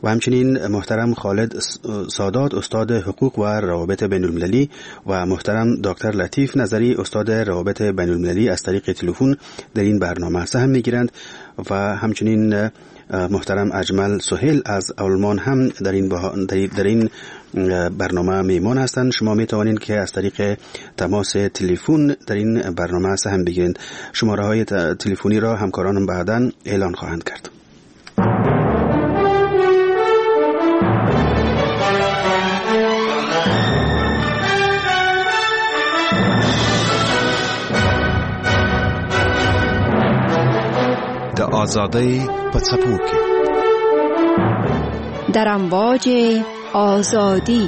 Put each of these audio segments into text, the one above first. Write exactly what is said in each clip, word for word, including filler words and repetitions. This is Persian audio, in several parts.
و همچنین محترم خالد سادات استاد حقوق و روابط بین المللی و محترم دکتر لطیف نظری استاد روابط بین المللی از طریق تلفن در این برنامه سهم میگیرند و همچنین محترم اجمل سهیل از آلمان هم در این در این برنامه میمان هستند. شما می توانید که از طریق تماس تلفن در این برنامه سهم بگیرید. شماره های تلفنی را همکارانم بعداً اعلان خواهند کرد. د آزادۍ په څپو کې در امواج آزادی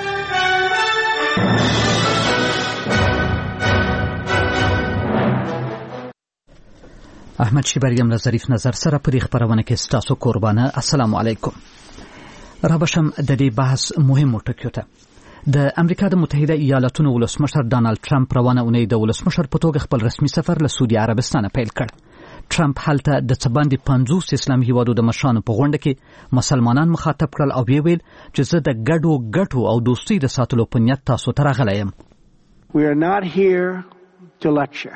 احمد شیبریم له ظریف نظر سره په دې خبرونه کې ستاسو قربانه. السلام علیکم. را بشم د دې بحث مهمو ټکیو ته. د امریکا د متحده ایالاتونو ولسمشر ډانلډ ټرمپ روانه اونۍ د ولسمشر په توګه خپل رسمي سفر له سعودي عربستان پیل کړ. ټرمپ هلته د څه باندې پنځوس اسلامي هیوادو د مشرانو په غونډه کې مسلمانان مخاطب کړل او ویل چې زه د ګډو ګټو او دوستۍ د ساتلو په نیت تاسو ته راغلی یم. We are not here to lecture.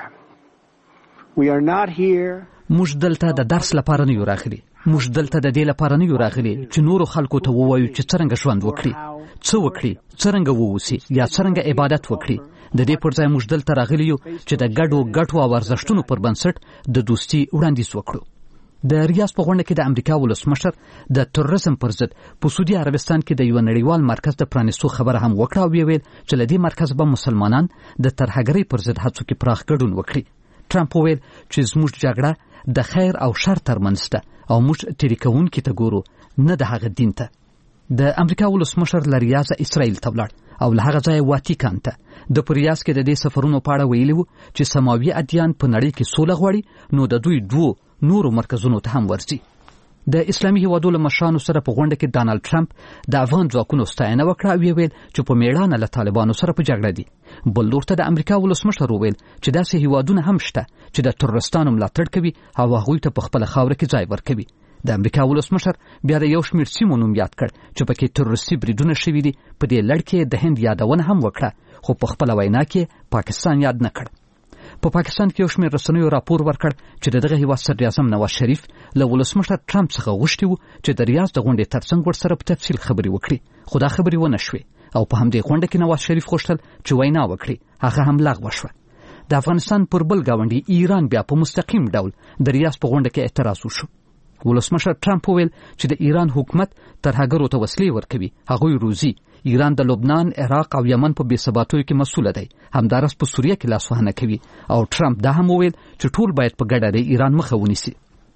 We are not here. موږ دلته د درس لپاره نه یو راغلي. موږ دلته د دې لپاره نه یو راغلي چې نورو خلکو ته ووایو چې څرنګه ژوند وکړي، څه وکړي، څرنګه ووسی یا څرنګه عبادت وکړي. د دې پر ځای موږ دلته راغلي یو چې د ګډو ګټو او ارزښتونو پر بنسټ د دوستي وړاندیز وکړو. د ریاض په غونډه کې د امریکا ولسمشر د تروریزم پر ضد په سعودي عربستان کې د یو نړیوال مرکز د پرانیستو خبره هم وکړه او ویل چې له دې مرکز به مسلمانان د ترهګرۍ پر ضد هڅو کې پراخ ګډون وکړي. ټرمپ وویل چې زموږ جګړه د خیر او شر ترمنځ ده او موږ تېرې کوونکي ته ګورو، نه د هغه دین ته. د امریکا ولسمشر له ریاضه اسرائیل ته ولاړ او له هغه ځایه واتیکان ته. د پریاس کې د دې سفرونو په اړه ویلي وو چې سماوي ادیان په نړۍ کې سوله غواړي، نو د دوی دوو نورو مرکزونو ته هم ورځي. د اسلامي هیوادو له مشرانو سره په غونډه کې ډانلډ ټرمپ د افغان ځواکونو ستاینه وکړه او ویل چې په میړانه له طالبانو سره په جګړه دي. بل لور ته د امریکا ولسمشر وویل چې داسې هیوادونه هم شته چې د تروریستانو ملاتړ کوي او هغوی ته په خپله خاوره کې ځای ورکوي. د امریکا ولسمشر بیا د یو شمېر سیمو نوم یاد کړ چې پکې تروریستي بریدونه شوي دي. په دې لړ کې د هند یادونه هم وکړه، خو په خپله وینا کې پاکستان یاد نه کړ. په پاکستان کې یو شمېر رسنیو راپور ورکړ چې د دغه هیواد صدر اعظم نواز شریف له ولسمشر ټرمپ څخه غوښتي وو چې د ریاض د غونډې ترڅنګ ورسره په تفصیل خبرې وکړي، خو دا خبرې ونه شوې او په همدې غونډه کې نواز شریف غوښتل چې وینا وکړي، هغه هم لغوه شوه. د افغانستان پر بل ګاونډي ایران بیا په مستقیم ډول د ریاض په غونډه کې اعتراض وشو. ولسمشر ټرمپ وویل چې د ایران حکومت ترهګرو ته وسلې ورکوي، هغوی روزي. ایران د لبنان، عراق او یمن په بې ثباتیو کې مسؤله دی، همدارس په سوریه کې لاسوهنه کوي. او ټرمپ دا هم وویل چې ټول باید په ګډه د ایران مخه ونیسي.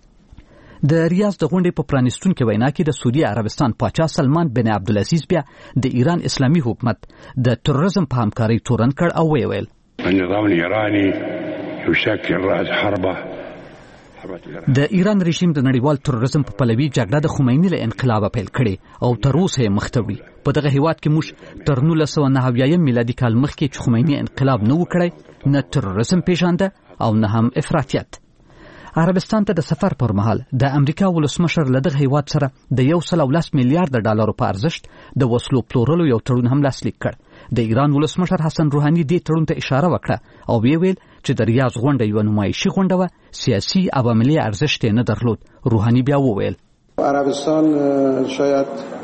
د ریاض د غونډې په پرانیستونکې وینا کې د سعودي عربستان پاچا سلمان بن عبدالعزیز بیا د ایران اسلامي حکومت د تروریزم په همکارۍ تورن کړ او ویل النظام الإيراني يشكل رأس حربه. د ایران رژیم د نړیوال تروریزم په پلوي جګړه د خمیني له انقلابه پیل کړې او تر اوسه یې مخ ته وړي. په دغه هیواد کې موږ تر نولس سوه نهه اویایم میلادي کال مخکې چې خمیني انقلاب نه و کړی، نه تروریزم پیژانده او نه هم افراطیت. عربستان ته د سفر پر مهال د امریکا ولسمشر له دغه هیواد سره د یو سل او لس میلیارډ ډالرو په ارزښت د وسلو پلورلو یو تړون هم لاسلیک کړ. د ایران ولسمشر حسن روحاني دې تړون ته اشاره وکړه او ویل چې د ریاض غونډه یو نمایشي غونډه وه، سیاسي او عملي ارزښت یې نه درلود. روحاني بیا وویل عربستان شاید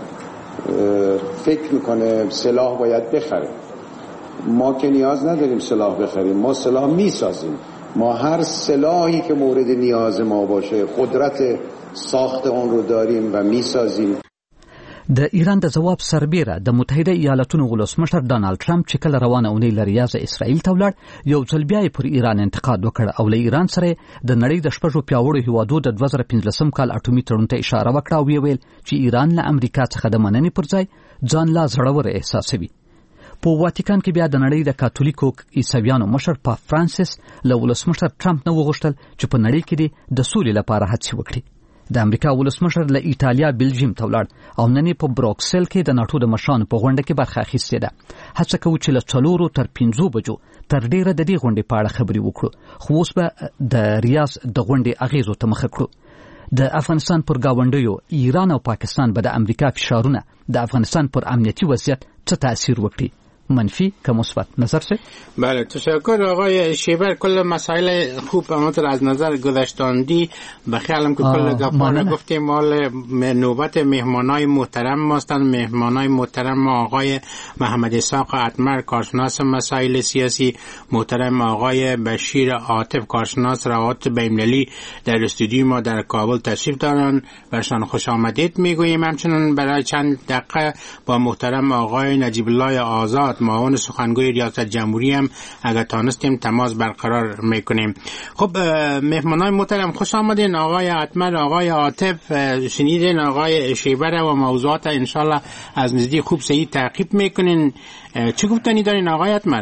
فکر میکنه سلاح باید بخره. ما که نیاز نداریم سلاح بخریم، ما سلاح میسازیم. ما هر سلاحی که مورد نیاز ما باشه قدرت ساخت اون رو داریم و میسازیم. د ایران د جواب سربیره د متحده ایالاتونو ولسمشر ډانلډ ټرمپ چې کله روانه اونۍ له ریاضه اسرائیل ته ولاړ، یو ځل بیا یې پر ایران انتقاد وکړ او له ایران سره د نړۍ د شپږو پیاوړو هیوادو د دوه زره پنځلسم کال اټومي تړون ته اشاره وکړه او ویل چې ایران له امریکا څخه د مننې پر ځای ځان لا زړور احساسوي. په واتیکان کې بیا د نړۍ د کاتولیکو عیسویانو مشر پاپ فرانسیس له ولسمشر ټرمپ نه وغوښتل چې په نړۍ کې د سولې لپاره هڅې وکړي. د امریکا ولسمشر له ایټالیا بلجیم ته ولاړ او نن په بروکسل کې د ناټو د مشرانو په غونډه کې برخه اخیستې ده. هڅه کوو چې له څلورو تر پنځو بجو تر ډیره د دې غونډې په اړه خبرې وکړو، خو اوس به د ریاض د غونډې اغیزو ته مخه کړو. د افغانستان پر گاونډیو ایران او پاکستان به د امریکا فشارونه د افغانستان پر امنیتی وضعیت څه تاثیر وکړي؟ منفی که مثبت؟ نظر چه؟ بله تشکر آقای شیبر. کل مسائل خوب همونطور از نظر گذاشتاندی به خیالم که کل گپا گفتیم. مال نوبت مهمانای محترم ماستن. مهمانای محترم آقای محمد اسحاق اتمر کارشناس مسائل سیاسی، محترم آقای بشیر عاطف کارشناس روابط بین‌المللی در استودیو ما در کابل تشریف دارن. برشان خوش آمدید میگوییم. همچنین برای چند دقیقه با محترم آقای نجیب الله آزاد معاون سخنگوی ریاست جمهوری هم اگر تانستیم تماس برقرار میکنیم. خب مهمانای محترم خوش آمدین. آقای اتمر، آقای عاطف، شنیدین آقای شیبر و موضوعات انشالله از نزدیک خوب صحیح تعقیب میکنین. چه گفتنی دارین آقای اتمر؟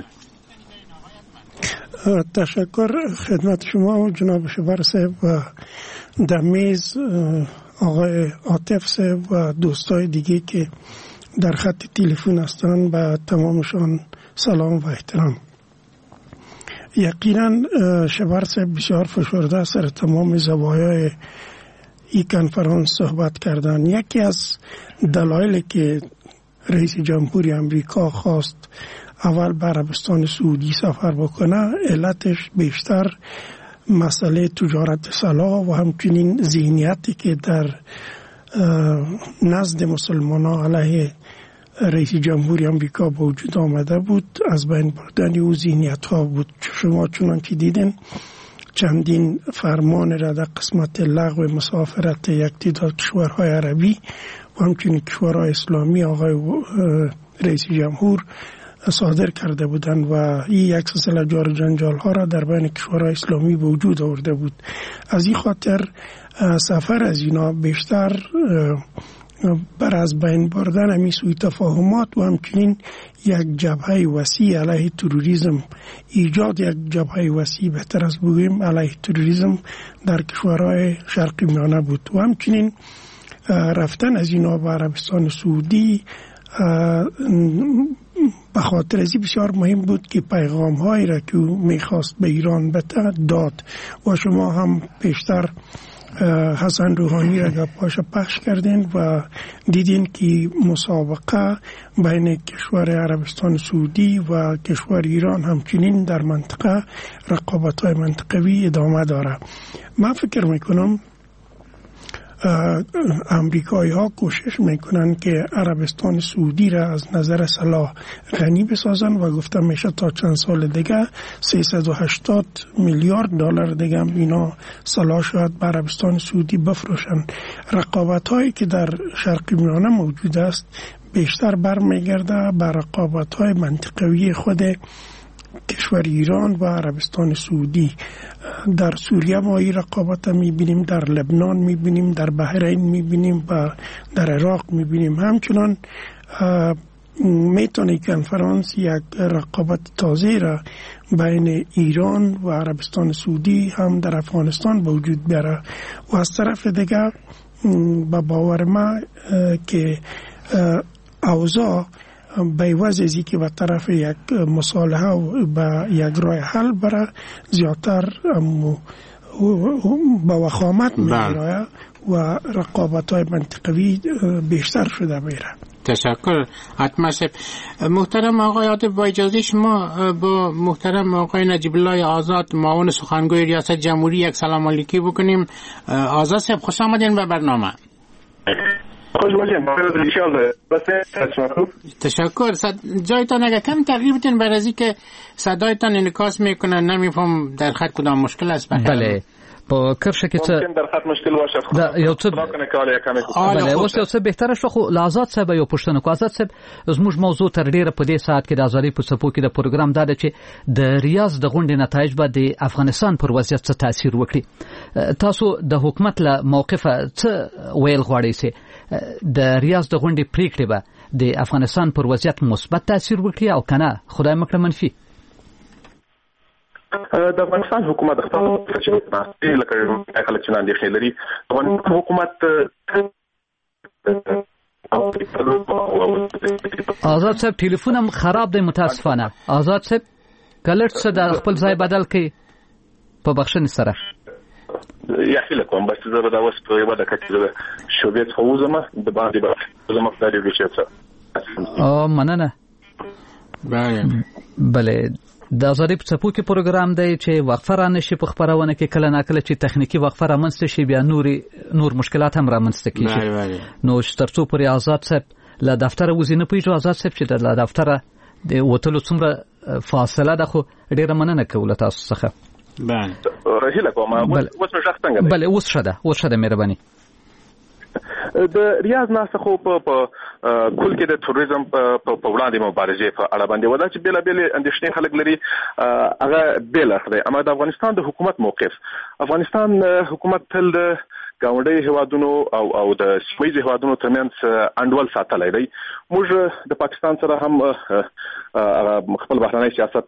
تشکر خدمت شما و جناب شیبر صاحب و در میز آقای عاطف صاحب و دوستای دیگه که در خط تلفن هستند، به تمامشان سلام و احترام. یقینا شیبر صاحب بسیار فشرده سر تمام زوایای این کنفرانس صحبت کردن. یکی از دلایلی که رئیس جمهوری امریکا خواست اول به عربستان سعودی سفر بکنه، علتش بیشتر مسئله تجارت سلاح و همچنین ذهنیتی که در نزد مسلمانان علیه رئیس جمهوری آمریکا به وجود آمده بود، از بین بردن او ذهنیت ها بود. شما چنانچه دیدین چندین فرمان را در قسمت لغو مسافرت یک تعداد کشورهای عربی و همچنین کشورهای اسلامی آقای رئیس جمهور صادر کرده بودند و این یک سلسله جار و جنجال ها را در بین کشورهای اسلامی به وجود آورده بود. از این خاطر سفر از اینا بیشتر بر از بین بردن همی سوی تفاهمات و همچنین یک جبهه وسیع علیه تروریسم، ایجاد یک جبهه وسیع بهتر از بگوییم علیه تروریسم در کشورهای شرقی میانه بود و همچنین رفتن از اینا به عربستان سعودی به خاطر ازی بسیار مهم بود که پیغام هایی را که میخواست به ایران بده داد و شما هم پیشتر حسن روحانی را گپاش پخش کردین و دیدین که مسابقه بین کشور عربستان سعودی و کشور ایران همچنین در منطقه رقابت های منطقوی ادامه داره. من فکر میکنم امریکایی ها کوشش میکنن که عربستان سعودی را از نظر سلاح غنی بسازن و گفتم میشه تا چند سال دیگه سیصد و هشتاد میلیارد دلار دیگه هم اینا سلاح شاید به عربستان سعودی بفروشن. رقابت هایی که در شرق میانه موجود است بیشتر برمیگرده به رقابت های منطقوی خود کشور ایران و عربستان سعودی. در سوریه ما این رقابت میبینیم، در لبنان میبینیم، در بحرین میبینیم و در عراق میبینیم. همچنان میتونه کنفرانس یک رقابت تازه را بین ایران و عربستان سعودی هم در افغانستان به وجود بیاره و از طرف دیگه با باور ما که اوضاع به وجه ازی که به طرف یک مصالحه و به یک راه حل بره زیادتر با وخامت میره و رقابت های منطقوی بیشتر شده میره. تشکر. حتما محترم آقای عاطف با اجازه شما با محترم آقای نجیب الله آزاد معاون سخنگوی ریاست جمهوری یک سلام علیکی بکنیم. آزاد صاحب خوش آمدین به برنامه. خوش باشین. تشکر. جایتان اگر کمی تغییر بدین برای از اینکه صدایتان انعکاس میکنه نمیفهم در خط کدام مشکل است. بله با کرشه که ممکن در خط مشکل باشه. یو څه بله اوس یو څه بهتره شو. خو آزاد صاحب یو پښتنه کو آزاد صاحب زموږ موضوع تر ډیره په دې ساعت کې د ازادي په څپو کې د پروګرام دا ده چې د ریاض د غونډې نتایج به د افغانستان پر وضعیت څه تاثیر وکړي. تاسو د حکومت له موقفه څه ویل غواړئ چې د ریاض د غونډې پریکړې به د افغانستان پر وضعیت مثبت تاثیر وکړي او کنه خدای مکړه منفي؟ د افغانستان حکومت خپل چې لکه خلک چې نه دي خلري افغانستان حکومت آزاد صاحب ټلیفونم خراب دی متاسفانه. آزاد صاحب کلر څه د خپل ځای بدل کړي په بخښنې سره. یا خیلی کوم بس زه به دا اوس په یوه دقیقه کې د شعبې څخه ووځم د باندې به زموږ دا ډېر چې څه او مننه. بله بله د آزادۍ په څپو کې پروګرام دی چې وقفه را نشي په خپرونه کې کله ناکله چې تخنیکی وقفه رامنځته شي بیا نوري نور مشکلات هم رامنځته کیږي. نو تر څو پورې آزاد صاحب له دفتر وځي نه پوهېږو آزاد صاحب چې له دفتره د وتلو څومره فاصله ده، خو ډېره مننه کوو له تاسو څخه. بله هیله کوم اوس مې غږ څنګه دی؟ بله اوس ښه ده، اوس ښه ده، مهرباني. د ریاض ناسه خو په کل کې د توریزم په وړاندې مبارزې په اړه باندې ودا چې بیل بیل اندېښنې خلک لري هغه بیل اخلي. اما د افغانستان د حکومت موقف، افغانستان حکومت تل د ګاونډي هیوادونو او او د سیمه هیوادونو ترمنځ انډول ساتلی دی. موږ د پاکستان سره هم خپل بهرنی سیاست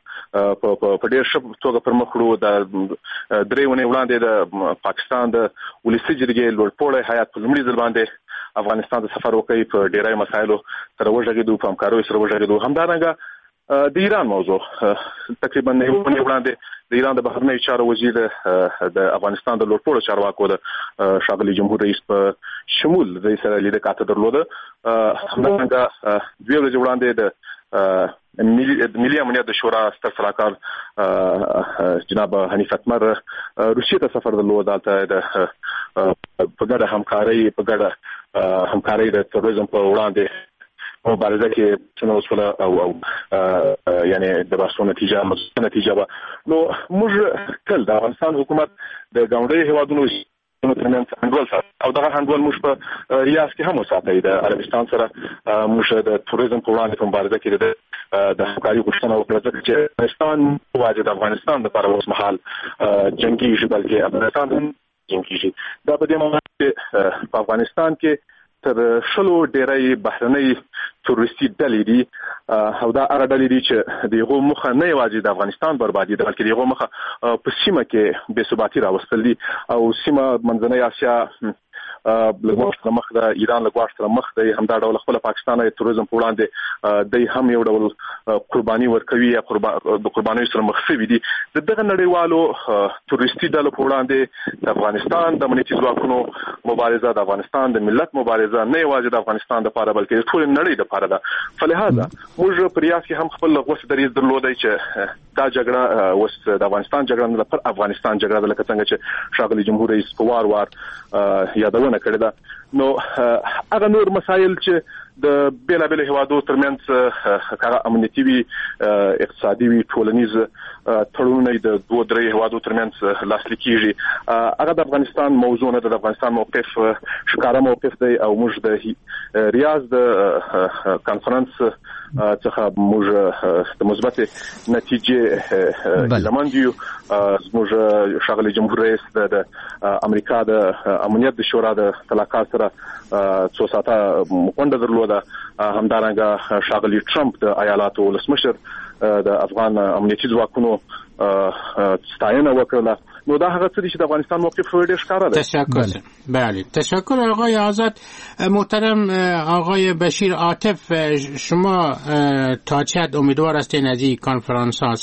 په ډېر ښه توګه پر مخ وړو. د درې ونې وړاندې د پاکستان د ولسي جرګې لوړپوړی هیات په لومړي ځل باندې افغانستان ته سفر وکړي، په ډېری مسایلو سره وږغېدو، په همکاریو سره وږغېدو. همدارنګه د ایران موضوع تقریبا نهه ونې وړاندې د ایران د بهرنیو چارو وزیر د افغانستان د لوړپوړو چارواکو د ښاغلي جمهور رئیس په شمول د سره لیده کاته درلوده. همدارنګه دوه ورځې وړاندې د ملي امنیت د شورا ستر سلاکار جناب حنیف اتمر روسیې ته سفر درلود. دلته د په ګډه همکارۍ په ګډه همکارۍ د تروریزم په وړاندې مبارزه کې څنګه وسوله او او یعنی د باسو نتیجه مثبت نتیجه به. نو موږ کله د افغانستان حکومت د ګاونډي هیوادونو ترمنځ انډول ساتي او دغه انډول موږ په ریاض کې هم وساتي. د عربستان سره موږ د توریزم په وړاندې په مبارزه کې د د همکاري غوښتنه وکړه چې افغانستان واجد افغانستان لپاره اوس مهال جنگي شي، بلکې افغانستان جنگي شي. دا په دې معنی چې په افغانستان کې تر شلو ډېری بهرنۍ تروریستي ډلې دي او دا هغه ډلې دي چې دغه مخه نه یوازې د افغانستان بربادي ده، بلکې دغه مخه په سیمه کې بې ثباتي راوستل دي او سیمه منځنۍ اسیا لګوښت سره مخ ده، ایران لګوښت سره مخ دی. همدا ډول خپل پاکستان د توریزم په وړاندې د هم یو ډول قرباني ورکوي یا د قربانۍ سره مخ شوي دي. د دغه نړیوالو توریستي ډلو په وړاندې د افغانستان د امنیتي ځواکونو مبارزه، د افغانستان د ملت مبارزه نه یوازې د افغانستان لپاره بلکې د ټول نړۍ لپاره ده. فلهذا موږ په ریاض کې هم خپل غوښتنه دریځ درلودای چې دا جګړه اوس د افغانستان جګړه نه پر افغانستان جګړه ده، لکه څنګه چې ښاغلي جمهور رئیس په وار وار یادونه کړې ده. نو هغه نور مسایل چې د بیلابیل هیوادو ترمنځ هغه امنیتي وي، اقتصادي وي، ټولنیز تړونونه د دوه درې هیوادو ترمنځ لاسلیک کیږي، هغه د افغانستان موضوع نه ده. د افغانستان موقف ښکاره موقف دی او موږ د ریاض د کانفرنس څخه موږ د مثبت نتیجې لمن یو. موږ ښاغلي جمهور رئیس د امریکا د امنیت د شورا د سلاکار سره څو ساعته غونډه درلوده. همدارنګه ښاغلي ټرمپ د ایالاتو ولسمشر د افغان امنیتي ځواکونو ستاینه وکړه. نو دا هغه څه دي چې د افغانستان موقف ډېر ښکاره دی. تشکر. بله تشکر آقای آزاد. محترم آقای بشیر عاطف، شما تا چه حد امیدوار هستین از این کنفرانس ها؟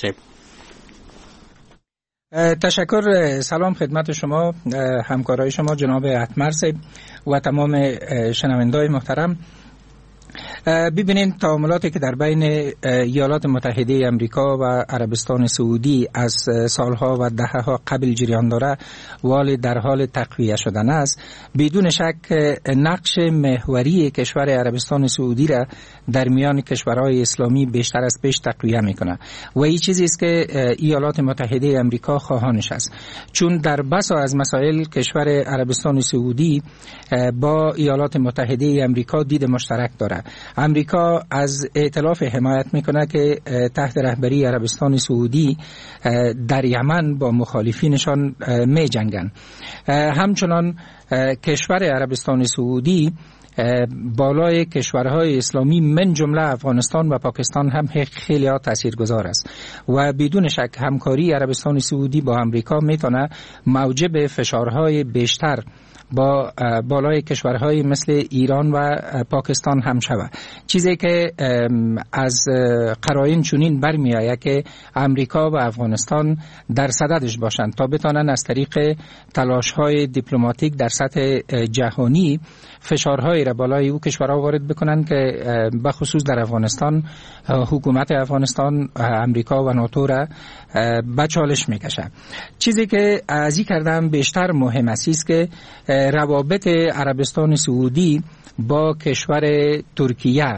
تشکر. سلام خدمت شما، همکارای شما جناب اتمر صاحب و تمام شنوندگان محترم. ببینید تعاملاتی که در بین ایالات متحده امریکا و عربستان سعودی از سالها و دهه‌ها قبل جریان داره ولی در حال تقویه شدن است. بدون شک نقش محوری کشور عربستان سعودی را در میان کشورهای اسلامی بیشتر از پیش تقویه میکنه و این چیزی است که ایالات متحده امریکا خواهانش است، چون در بسا از مسائل کشور عربستان سعودی با ایالات متحده امریکا دید مشترک داره. امریکا از ائتلاف حمایت میکنه که تحت رهبری عربستان سعودی در یمن با مخالفینشان می جنگن. همچنان کشور عربستان سعودی بالای کشورهای اسلامی من جمله افغانستان و پاکستان هم خیلی ها تاثیرگذار است و بدون شک همکاری عربستان سعودی با امریکا میتونه موجب فشارهای بیشتر با بالای کشورهای مثل ایران و پاکستان هم شود. چیزی که از قرائن چنین برمی آید که امریکا و افغانستان در صددش باشند تا بتانند از طریق تلاش‌های دیپلماتیک در سطح جهانی فشارهای را بالای او کشورها وارد بکنند که بخصوص در افغانستان حکومت افغانستان امریکا و ناتو را به چالش میکشه. چیزی که از این کردم بیشتر مهم است که روابط عربستان سعودی با کشور ترکیه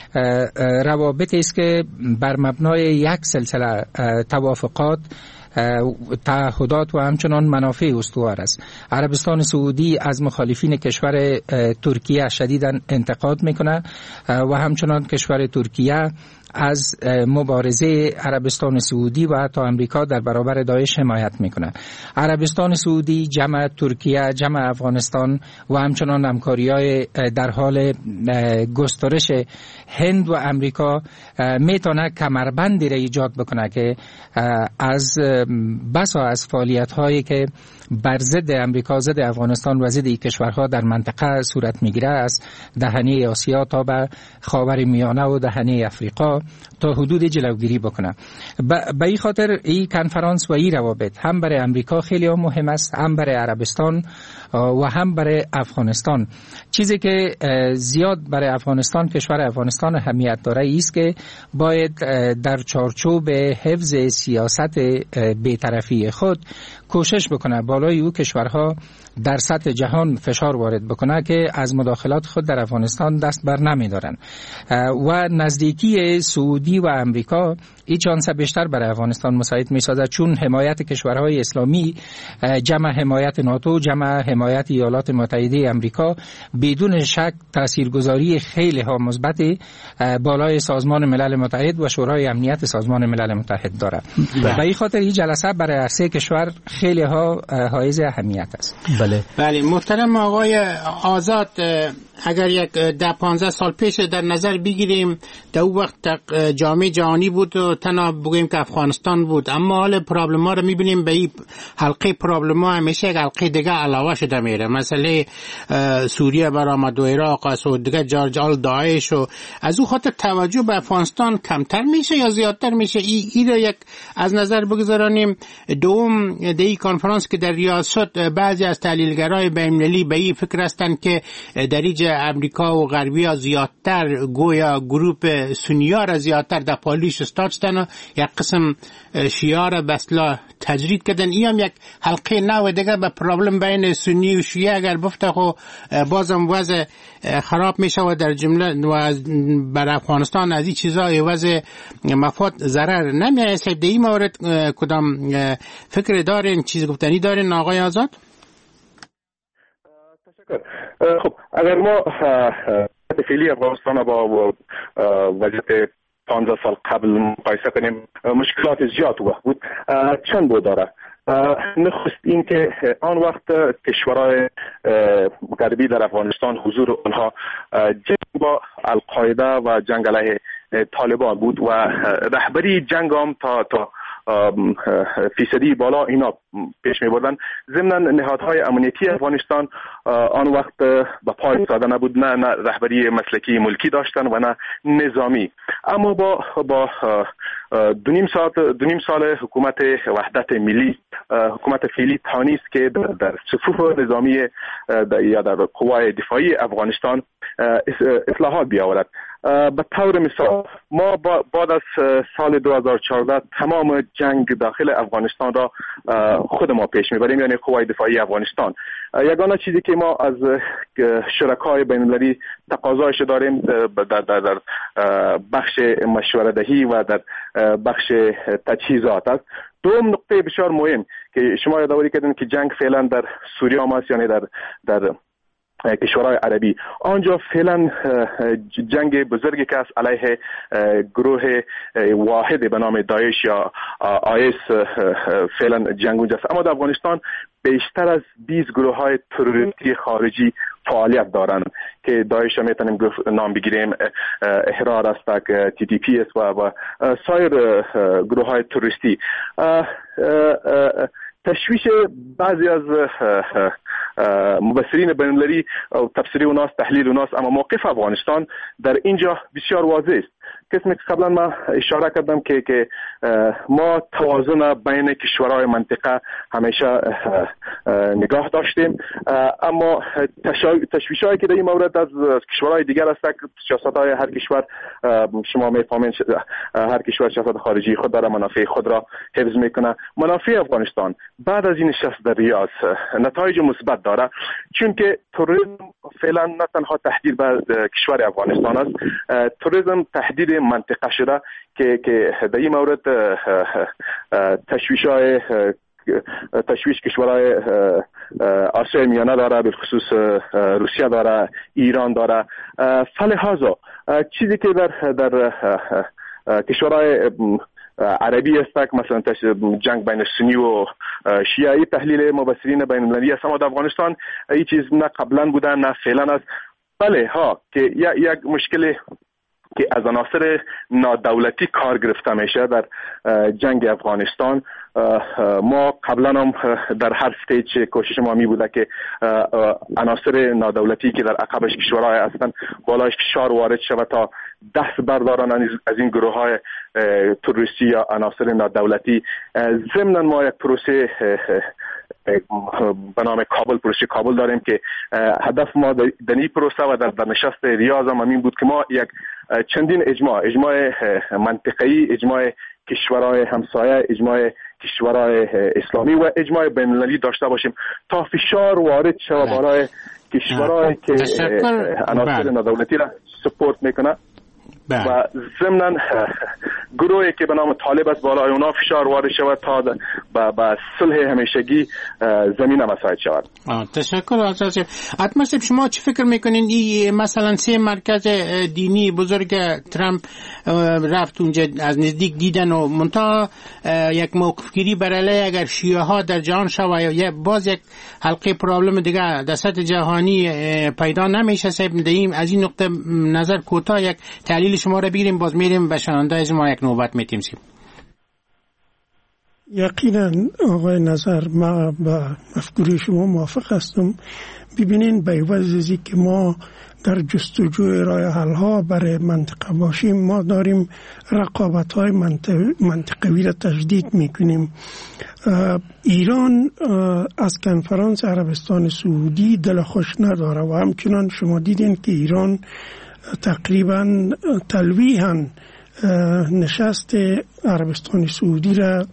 روابطی است که بر مبنای یک سلسله توافقات تعهدات و همچنان منافع استوار است. عربستان سعودی از مخالفین کشور ترکیه شدیداً انتقاد میکنه و همچنان کشور ترکیه از مبارزه عربستان سعودی و حتی امریکا در برابر داعش حمایت میکنه. عربستان سعودی جمع ترکیه، جمع افغانستان و همچنان همکاری‌های در حال گسترش هند و امریکا میتونه کمربندی را ایجاد بکنه که از بسا از فعالیت‌هایی که بر ضد امریکا، ضد افغانستان و ضد این کشورها در منطقه صورت میگیره از دهنه آسیا تا به خاور میانه و دهنه افریقا تا حدود جلوگیری بکنه. به این خاطر این کنفرانس و این روابط هم برای امریکا خیلی مهم است، هم برای عربستان و هم برای افغانستان. چیزی که زیاد برای افغانستان، کشور افغانستان اهمیت داره است که باید در چارچوب حفظ سیاست بی‌طرفی خود کوشش بکنه بالای او کشورها در سطح جهان فشار وارد بکنه که از مداخلات خود در افغانستان دست بر نمی دارن و نزدیکی سعودی و امریکا این چانس بیشتر برای افغانستان مساعد می سازد، چون حمایت کشورهای اسلامی جمع حمایت ناتو، جمع حمایت ایالات متحده امریکا بدون شک تاثیرگذاری خیلی ها مثبت بالای سازمان ملل متحد و شورای امنیت سازمان ملل متحد دارد. به این خاطر این جلسه برای هر سه کشور خیلی ها حائز اهمیت است. بله بله محترم آقای آزاد، اگر یک ده پانزده سال پیش در نظر بگیریم در اون وقت جامعه جهانی بود و تنها بگوییم که افغانستان بود، اما حال پرابلم ها رو میبینیم به این حلقه پرابلم ها همیشه یک حلقه دیگه علاوه شده میره. مسئله سوریه برآمد و عراق است و دیگه جارجال داعش و از اون خاطر توجه به افغانستان کمتر میشه یا زیادتر میشه؟ این ای رو یک از نظر بگذارانیم. دوم در این کنفرانس که در ریاض شد بعضی از تحلیلگرای بین‌المللی به این فکر هستند که در اینجا امریکا و غربی ها زیادتر گویا گروپ سنیا را زیادتر در پالیش استاد شدن و یک قسم شیعه را به اصطلاح تجرید کردن. این هم یک حلقه نو دیگه به پرابلم بین سنی و شیعه اگر بفته خو بازم وضع خراب میشه و در جمله و بر افغانستان از این چیزا وضع مفاد ضرر نمیرسه. در این مورد کدام فکر دارین، چیز گفتنی دارین آقای آزاد؟ خب اگر ما فعلی افغانستان با وضعیت پانزده سال قبل مقایسه کنیم مشکلات زیاد بود. چند بود داره؟ نخست این که آن وقت کشورهای غربی در افغانستان حضور آنها جنگ با القاعده و جنگ علیه طالبان بود و رهبری جنگ هم تا تا فیصدی بالا اینا پیش می بردن. ضمن نهادهای امنیتی افغانستان آن وقت به پای ایستاده نبود، نه نه رهبری مسلکی ملکی داشتن و نه نظامی. اما با با دو نیم سال دو نیم سال حکومت وحدت ملی، حکومت فعلی توانست که در, در صفوف نظامی یا در قوای دفاعی افغانستان اصلاحات بیاورد. به طور مثال ما بعد از سال دو هزار و چهارده تمام جنگ داخل افغانستان را خود ما پیش میبریم، یعنی قوای دفاعی افغانستان. یگانه چیزی که ما از شرکای بین‌المللی تقاضایش داریم در, در, در بخش مشوره‌دهی و در بخش تجهیزات است. دوم نقطه بسیار مهم که شما یادآوری کردین که جنگ فعلا در سوریه هم است، یعنی در در کشورهای عربی. آنجا فعلا جنگ بزرگی که از علیه گروه واحد به نام داعش یا آیس فعلا جنگ اونجا است. اما در افغانستان بیشتر از بیست گروه های تروریستی خارجی فعالیت دارند که داعش هم میتونیم نام بگیریم، احرار است، تی تی پی است و سایر گروه های تروریستی. تشویش بعضی از مبصرین بین‌المللی و تفسیر اوناس، تحلیل اوناس، اما موقف افغانستان در اینجا بسیار واضح است. قسمی که قبلا ما اشاره کردم که که ما توازن بین کشورهای منطقه همیشه نگاه داشتیم، اما تشویش‌هایی که در این مورد از کشورهای دیگر است، سیاست‌های هر کشور شما می‌فهمید هر کشور سیاست خارجی خود داره، منافع خود را حفظ میکنه. منافع افغانستان بعد از این نشست در ریاض نتایج مثبت داره، چون که تروریسم فعلا نه تنها تهدید به کشور افغانستان است، تروریسم تهدید منطقه شده که که در این مورد تشویش‌های تشویش کشورهای آسیای میانه داره، بالخصوص روسیه داره، ایران داره. فلهذا چیزی که در در کشورهای عربی است که مثلا جنگ بین سنی و شیعی، تحلیل مبصرین بین المللی است، اما در افغانستان این چیز نه قبلا بوده نه فعلا است. بله ها که یک مشکل که از عناصر نادولتی کار گرفته میشه در جنگ افغانستان. ما قبلا هم در هر استیج کوشش ما می بوده که عناصر نادولتی که در عقبش کشورهای هستند بالایش فشار وارد شود تا دست بردارن از این گروه های تروریستی یا عناصر نادولتی. ضمن ما یک پروسه به نام کابل، پروسه کابل داریم که هدف ما در این پروسه و در, در نشست ریاض هم این بود که ما یک چندین اجماع اجماع منطقه‌ای، اجماع کشورهای همسایه، اجماع کشورهای اسلامی و اجماع بین‌المللی داشته باشیم تا فشار وارد شود برای کشورهایی که عناصر نادولتی را سپورت میکنه و ضمن گروهی که به نام طالب است بالای اونا فشار وارد شود تا با صلح همیشگی زمینه مساعد شود. تشکر آزاد شد. حتما شما چی فکر میکنین این مثلا سه مرکز دینی بزرگ ترامپ رفت اونجا از نزدیک دیدن و منتها یک موقف گیری برای اگر شیعه ها در جهان شود یا باز یک حلقه پرابلم دیگه در سطح جهانی پیدا نمیشه. صاحب دیم از این نقطه نظر کوتاه یک تحلیل شما را بگیریم، باز میریم به شنونده از ما یک نوبت میتیم سیم. یقینا آقای نظر ما با مفکوری شما موافق هستم. ببینین به عوض از که ما در جستجوی راه حل ها برای منطقه باشیم، ما داریم رقابت های منطقوی را تجدید میکنیم. ایران از کنفرانس عربستان سعودی دل خوش نداره و همچنان شما دیدین که ایران تقریبا تلویحاً نشست عربستان سعودی را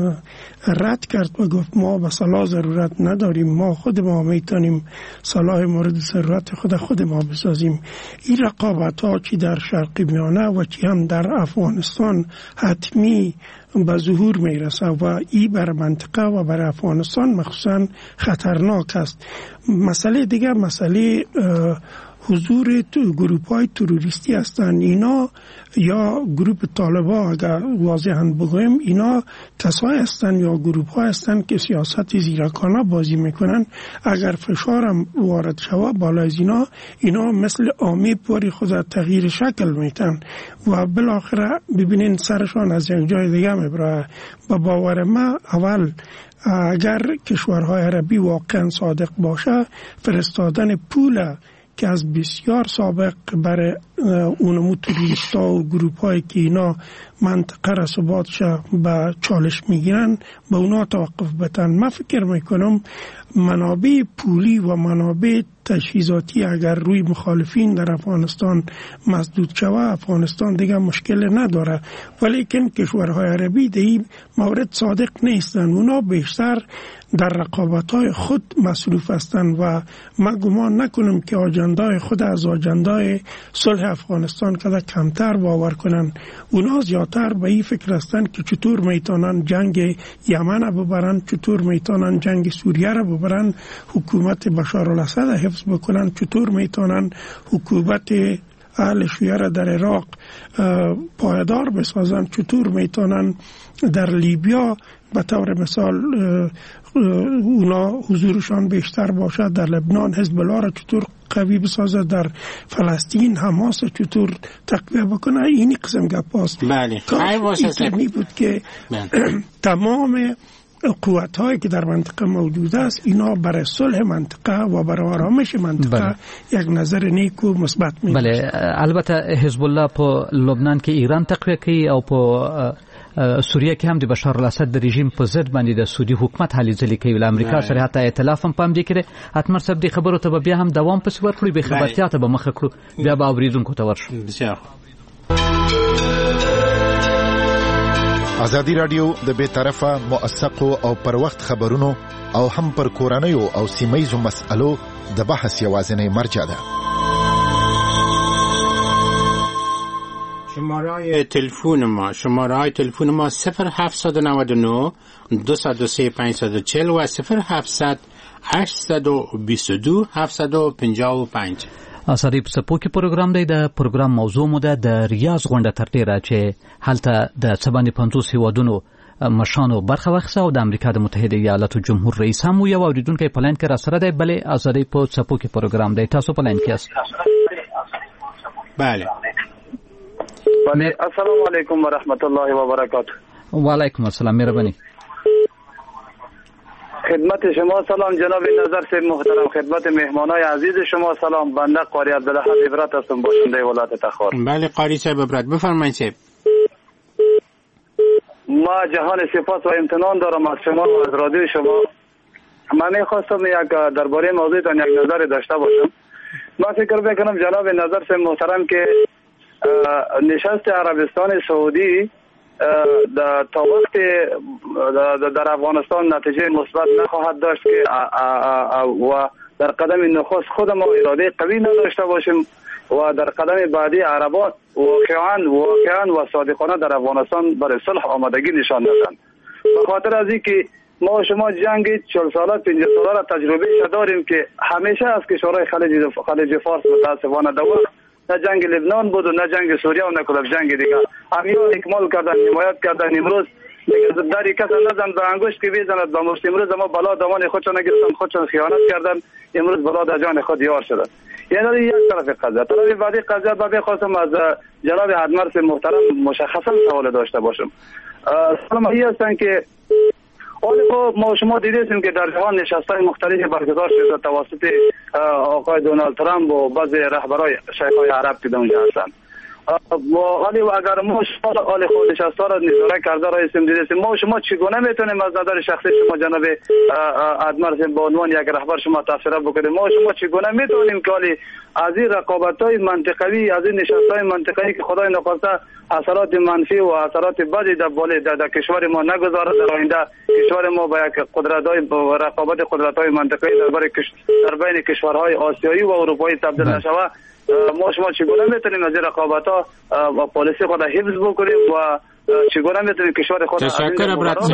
رد کرد و گفت ما به صلاح ضرورت نداریم، ما خود ما میتونیم صلاح مورد ضرورت خود خود ما بسازیم. این رقابت ها چی در شرق میانه و چی هم در افغانستان حتمی به ظهور میرسه و این بر منطقه و بر افغانستان مخصوصا خطرناک است. مسئله دیگر مسئله حضور گروپ های تروریستی هستند. اینا یا گروپ طالبا اگر واضحاً بگویم اینا کسایی هستند یا گروپ ها هستند که سیاست زیرکانه بازی میکنن. اگر فشارم وارد شود بالای از اینا اینا مثل آمی پوری خود تغییر شکل میتن و بالاخره ببینین سرشان از یک جای دیگه میبره. با باور ما اول اگر کشورهای عربی واقعا صادق باشه فرستادن پول که از بسیار سابق برای اونمو توریستا و گروپ هایی که اینا منطقه را ثباتش به چالش میگیرن به اونا توقف بتن. من فکر میکنم منابع پولی و منابع تجهیزاتی اگر روی مخالفین در افغانستان مسدود شود افغانستان دیگه مشکل نداره، ولیکن کشورهای عربی در این مورد صادق نیستن. اونا بیشتر در رقابت‌های خود مصروف هستند و من گمان نکنم که آجندای خود از آجندای صلح افغانستان کده کمتر باور کنن. اونا زیادتر به این فکر هستند که چطور میتونن جنگ یمن رو ببرن، چطور میتونن جنگ سوریه رو ببرن، حکومت بشار الاسد حفظ بکنن، چطور میتونن حکومت اهل شیعه را در عراق پایدار بسازن، چطور میتونن در لیبیا به طور مثال اونا حضورشان بیشتر باشد، در لبنان حزب الله را چطور قوی بسازد، در فلسطین حماس چطور تقویه بکنه. اینی قسم گپ هاست. بله اینی بود که تمام قوت هایی که در منطقه موجود است اینا برای صلح منطقه و برای آرامش منطقه بله. یک نظر نیک و مثبت می بله. البته حزب الله په لبنان کې ایران تقویه کوي او په سوریه کې هم د بشار الاسد د رژیم په ضد باندې د سعودي حکومت هلې ځلې کوي. له امریکا سره حتی ائتلاف هم پام دی کړي. اتمر صاحب دې خبرو ته بیا هم دوام پسې ورکړي، به خبرتیا ته به مخ کړو، بیا به اوریدونکو ته ورشو. بسیار ازادي رادیو د بے طرفه موثقو او پر وخت خبرونو او هم پر کورنیو او سیمایزو مسألو د بحث یوازینی مرجع ده. شماره تلفن ما شماره های تلفن ما صفر هفتصد و نود و نه دویست و سه پانصد و چهل و صفر هفتصد هشتصد و بیست و دو هفتصد و پنجاه و پنج. اثری په سپو کې پروګرام دی. د پروګرام موضوع مو ده د ریاض غونډه تر ډیره چې هلته د څه پنځوس هیوادونو مشانو برخه واخیسته او د امریکا د متحده ایالاتو جمهور رئیس هم یو اوریدونکی په لاین کې را سره دی. بلې اثری په سپو کې پروګرام دی. تاسو په لاین کې یاست؟ بله بله. السلام علیکم و رحمت الله و برکاته. و علیکم السلام. مهربانی. خدمت شما سلام جناب نظر سے محترم، خدمت مهمانای عزیز شما سلام. بنده قاری عبدالله عبرت هستم، باشنده ولایت تخار. بله قاری صاحب عبرت، بفرمایید صاحب. ما جهان سپاس و امتنان دارم از شما و از رادیو شما. من میخواستم یک درباره موضوعتان یک نظر داشته باشم. من فکر میکنم جناب نظر سے محترم که نشست عربستان سعودی در تا وقت در افغانستان نتیجه مثبت نخواهد داشت که و در قدم نخست خود ما اراده قوی نداشته باشیم و در قدم بعدی عربان واقعا واقعا و صادقانه در افغانستان برای صلح آمادگی نشان دادند. به خاطر از اینکه ما شما جنگ چهل ساله پنجاه ساله را تجربه داریم که همیشه از کشورهای خلیج خلیج فارس متاسفانه در وقت نه جنگ لبنان بود و نه جنگ سوریه و نه کدام جنگ دیگه همین اکمال کردن، حمایت کردن. امروز داری کس نزن به انگشت که بزند به مشت. امروز ما بلا دامان خودشان نگرفتن، خودشان خیانت کردن، امروز بلا در جان خود یار شدن. یعنی یک طرف قضیه. طرف بعدی قضیه بعد خواستم از جناب ادمرس محترم مشخصا سوال داشته باشم. سلام علیکم هستن که آنها ما شما دیدیم که در جهان نشست‌های مختلفی برگزار شده توسط آقای دونالد ترامپ و بعضی رهبرای شیخ‌های عرب که در اونجا هستند. و حالی و اگر ما شما حال خود نشسته را نظاره کرده رئیسم دیدیم، ما شما چگونه میتونیم از نظر شخصی شما جناب ادمرس به عنوان یک رهبر شما تفسیر بکنیم؟ ما شما چگونه میتونیم که حالی از این رقابت‌های منطقوی، از این نشست‌های منطقه‌ای که خدای نخواسته اثرات منفی و اثرات بدی در بالا در کشور ما نگذارد، در آینده کشور ما با یک قدرت‌های رقابت قدرت‌های منطقه‌ای در در بین کشورهای آسیایی و اروپایی تبدیل نشود. ما شما چگونه میتونیم از این رقابت‌ها و پالیسی خود حفظ بکنیم و چگونه میتونیم کشور خود از این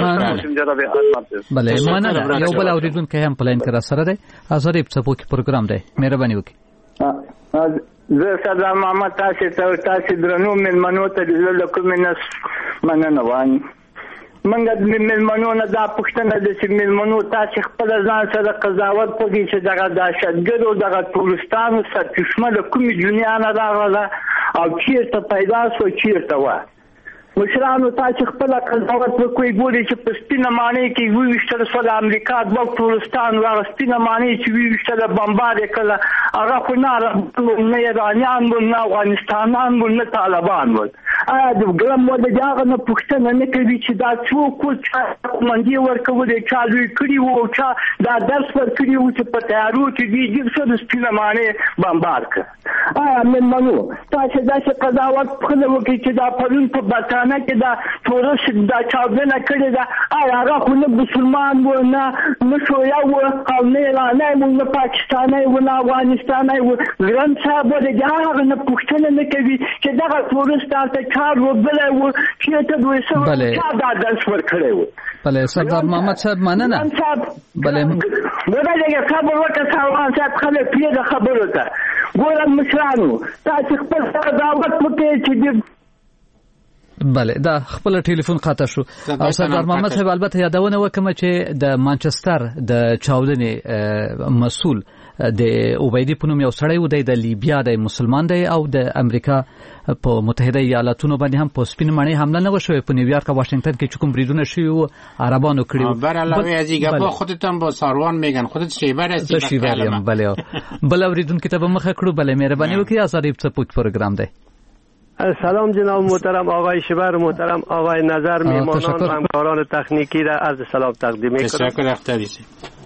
بله مننه. یو بل اوریدونکی هم پلاین کرا سره دی ازاری په سپو کې پروګرام دی. مهرباني وکړئ. زه سردار محمد تاسو ته تاسو درنو مېلمنو ته د زړه کومې نه مننه وایم. منګه د مېلمنو نه دا پوښتنه ده چې مېلمنو تاسو خپل ځان سره قضاوت کوئ چې دغه دهشتګردو دغه ټورستانو سرچشمه د کومې دنیا نه راغله او چیرته پیدا شوه چیرته وه. مشرانو تاسو خپل قضاوت وکړئ. ګورئ چې په سپینه ماڼۍ کې وویشتل شوه د امریکا دوه ټورستان و هغه سپینه ماڼۍ چې وویشتله بمبار یې کړله هغه خو نه عربان ول نه ایرانیان ول نه افغانستانان ول نه طالبان ول. آیا د ګرم ولې د هغه نه پوښتنه نه کوي چې دا څوک و چا قومندې ورکولې چا لوی کړي وو او چا دا درس ورکړي وو چې په تیارو کې دوی ګیر شو د سپینه ماڼۍ بمبار کړه. آیا مېلمنو تاسو داسې قضاوت خپله وکړئ چې دا پرون په برطانیه کې دا تورس دا چاودنه کړې ده آیا هغه خو نه مسلمان و نه نه شویه و او نه ایرانی و نه پاکستانی و نه افغانستانی و ګران صاحب د هغه نه پوښتنه نه کوي چې دغه تورس هلته کار و بل و چې ته دوی سره چا دا درس ورکړی و. بله سردار محمد صاحب مننه. بله ورته خبر وکړه سلمان صاحب خلک پیدا خبرو ته ګورم مشرانو تاسو خپل دعوت وکړئ چې بله دا خپل ټلیفون قطع شو. او سردار محمد صاحب البته یادونه وکم چې د مانچستر د چاودنې مسؤل د عبیدی په نوم یو سړی و د لیبیا د مسلمان دی او د امریکا په متحده ایالاتونو باندې هم په سپین مړی حمله نه وشوه په نیویارک او واشنگتن کې چې کوم بریدونه شوي و عربانو کړي و. بر علاوه از اینکه با خودتون با ساروان میگن خودت شیبر هستی. شیبریم بله. بل اوریدون کتاب مخه کړو بله مهرباني وکړئ آزادی پڅپوک پروګرام دی. سلام جناب محترم آقای شبر محترم آقای نظر میمانان و همکاران تکنیکی را عرض سلام تقدیم میکنم. تشکر اختریسی.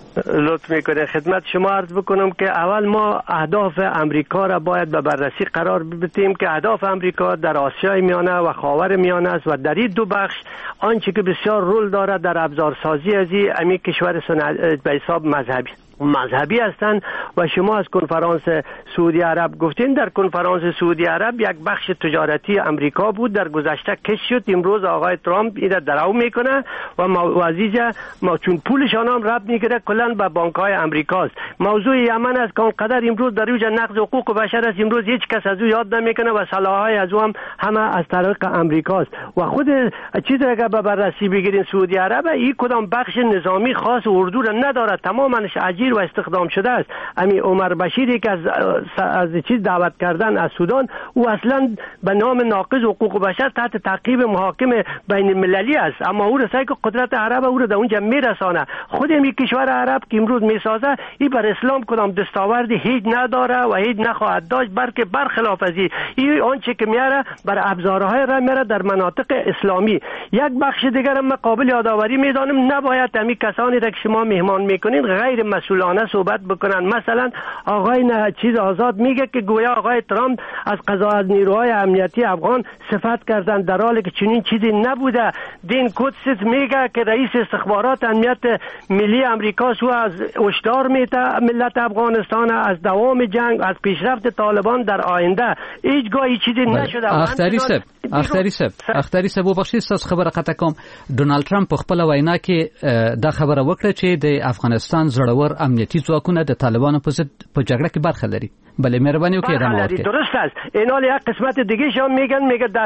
لطف میکنه خدمت شما عرض بکنم که اول ما اهداف امریکا را باید به بررسی قرار بدیم که اهداف امریکا در آسیای میانه و خاور میانه است و در این دو بخش آنچه که بسیار رول دارد در ابزارسازی از این کشور به حساب مذهبی مذهبی هستند و شما از کنفرانس سعودی عرب گفتین. در کنفرانس سعودی عرب یک بخش تجارتی امریکا بود در گذشته کش شد. امروز آقای ترامپ این درو میکنه و موازیجه ما چون پولشان هم ربط میگیره کلا به بانک های امریکاست. موضوع یمن است که اونقدر امروز در اوج نقض حقوق بشر است امروز هیچ کس از او یاد نمیکنه و سلاح‌های از او هم همه از طریق امریکاست و خود چیزی اگر به بررسی بگیرین سعودی عرب این کدام بخش نظامی خاص اردو را ندارد تمامش اجیر و استخدام شده است. امی عمر بشیری که از از چیز دعوت کردن از سودان او اصلا به نام ناقض حقوق بشر تحت تعقیب محاکم بین المللی است اما او رسای که قدرت عرب او را در اونجا میرسانه. خود می کشور عرب که امروز میسازه این بر اسلام کدام دستاوردی هیچ نداره و هیچ نخواهد داشت بلکه برخلاف از این آنچه که میاره بر ابزارهای را میاره در مناطق اسلامی. یک بخش دیگر هم قابل یادآوری میدانم نباید همین کسانی را که شما مهمان میکنین غیر مسئولانه صحبت بکنن. مثلا آقای نه چیز آزاد میگه که گویا آقای ترامپ از قضا از نیروهای امنیتی افغان صفت کردن در حالی که چنین چیزی نبوده. دین کودسیت میگه که رئیس استخبارات امنیت ملی امریکا سو از هشدار میده ملت افغانستان از دوام جنگ از پیشرفت طالبان در آینده هیچگاه هیچ چیزی نشده. اختری صاحب اختری صاحب اختری صاحب وبخښئ ستاسو خبره قطع کوم. ډونالد ټرمپ په خپل وینا کې دا خبره وکړه چې د افغانستان زړور امنیتي ځواکونه د طالبانو په ضد په جګړه کې برخه لري. بله مهربانی وکړئ ادامه ورکړئ. درست است. اینا یک قسمت دیگه شون میگن میگه در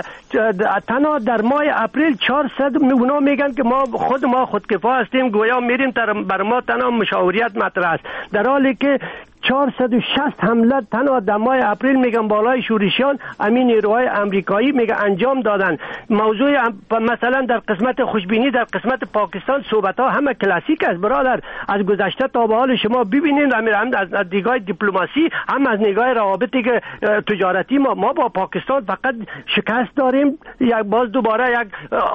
تنها در ماه اپریل چهارصد اونا میگن که ما خود ما خودکفا هستیم گویا میریم بر ما تنها مشاوریت مطرح است در حالی که چهارصد و شصت حمله تنها در ماه اپریل میگن بالای شورشیان امین نیروهای امریکایی میگه انجام دادن. موضوع مثلا در قسمت خوشبینی در قسمت پاکستان صحبت ها همه کلاسیک است برادر. از گذشته تا به حال شما ببینید هم از نگاه دیپلماسی هم از نگاه روابطی که تجارتی ما ما با پاکستان فقط شکست داریم. یک باز دوباره یک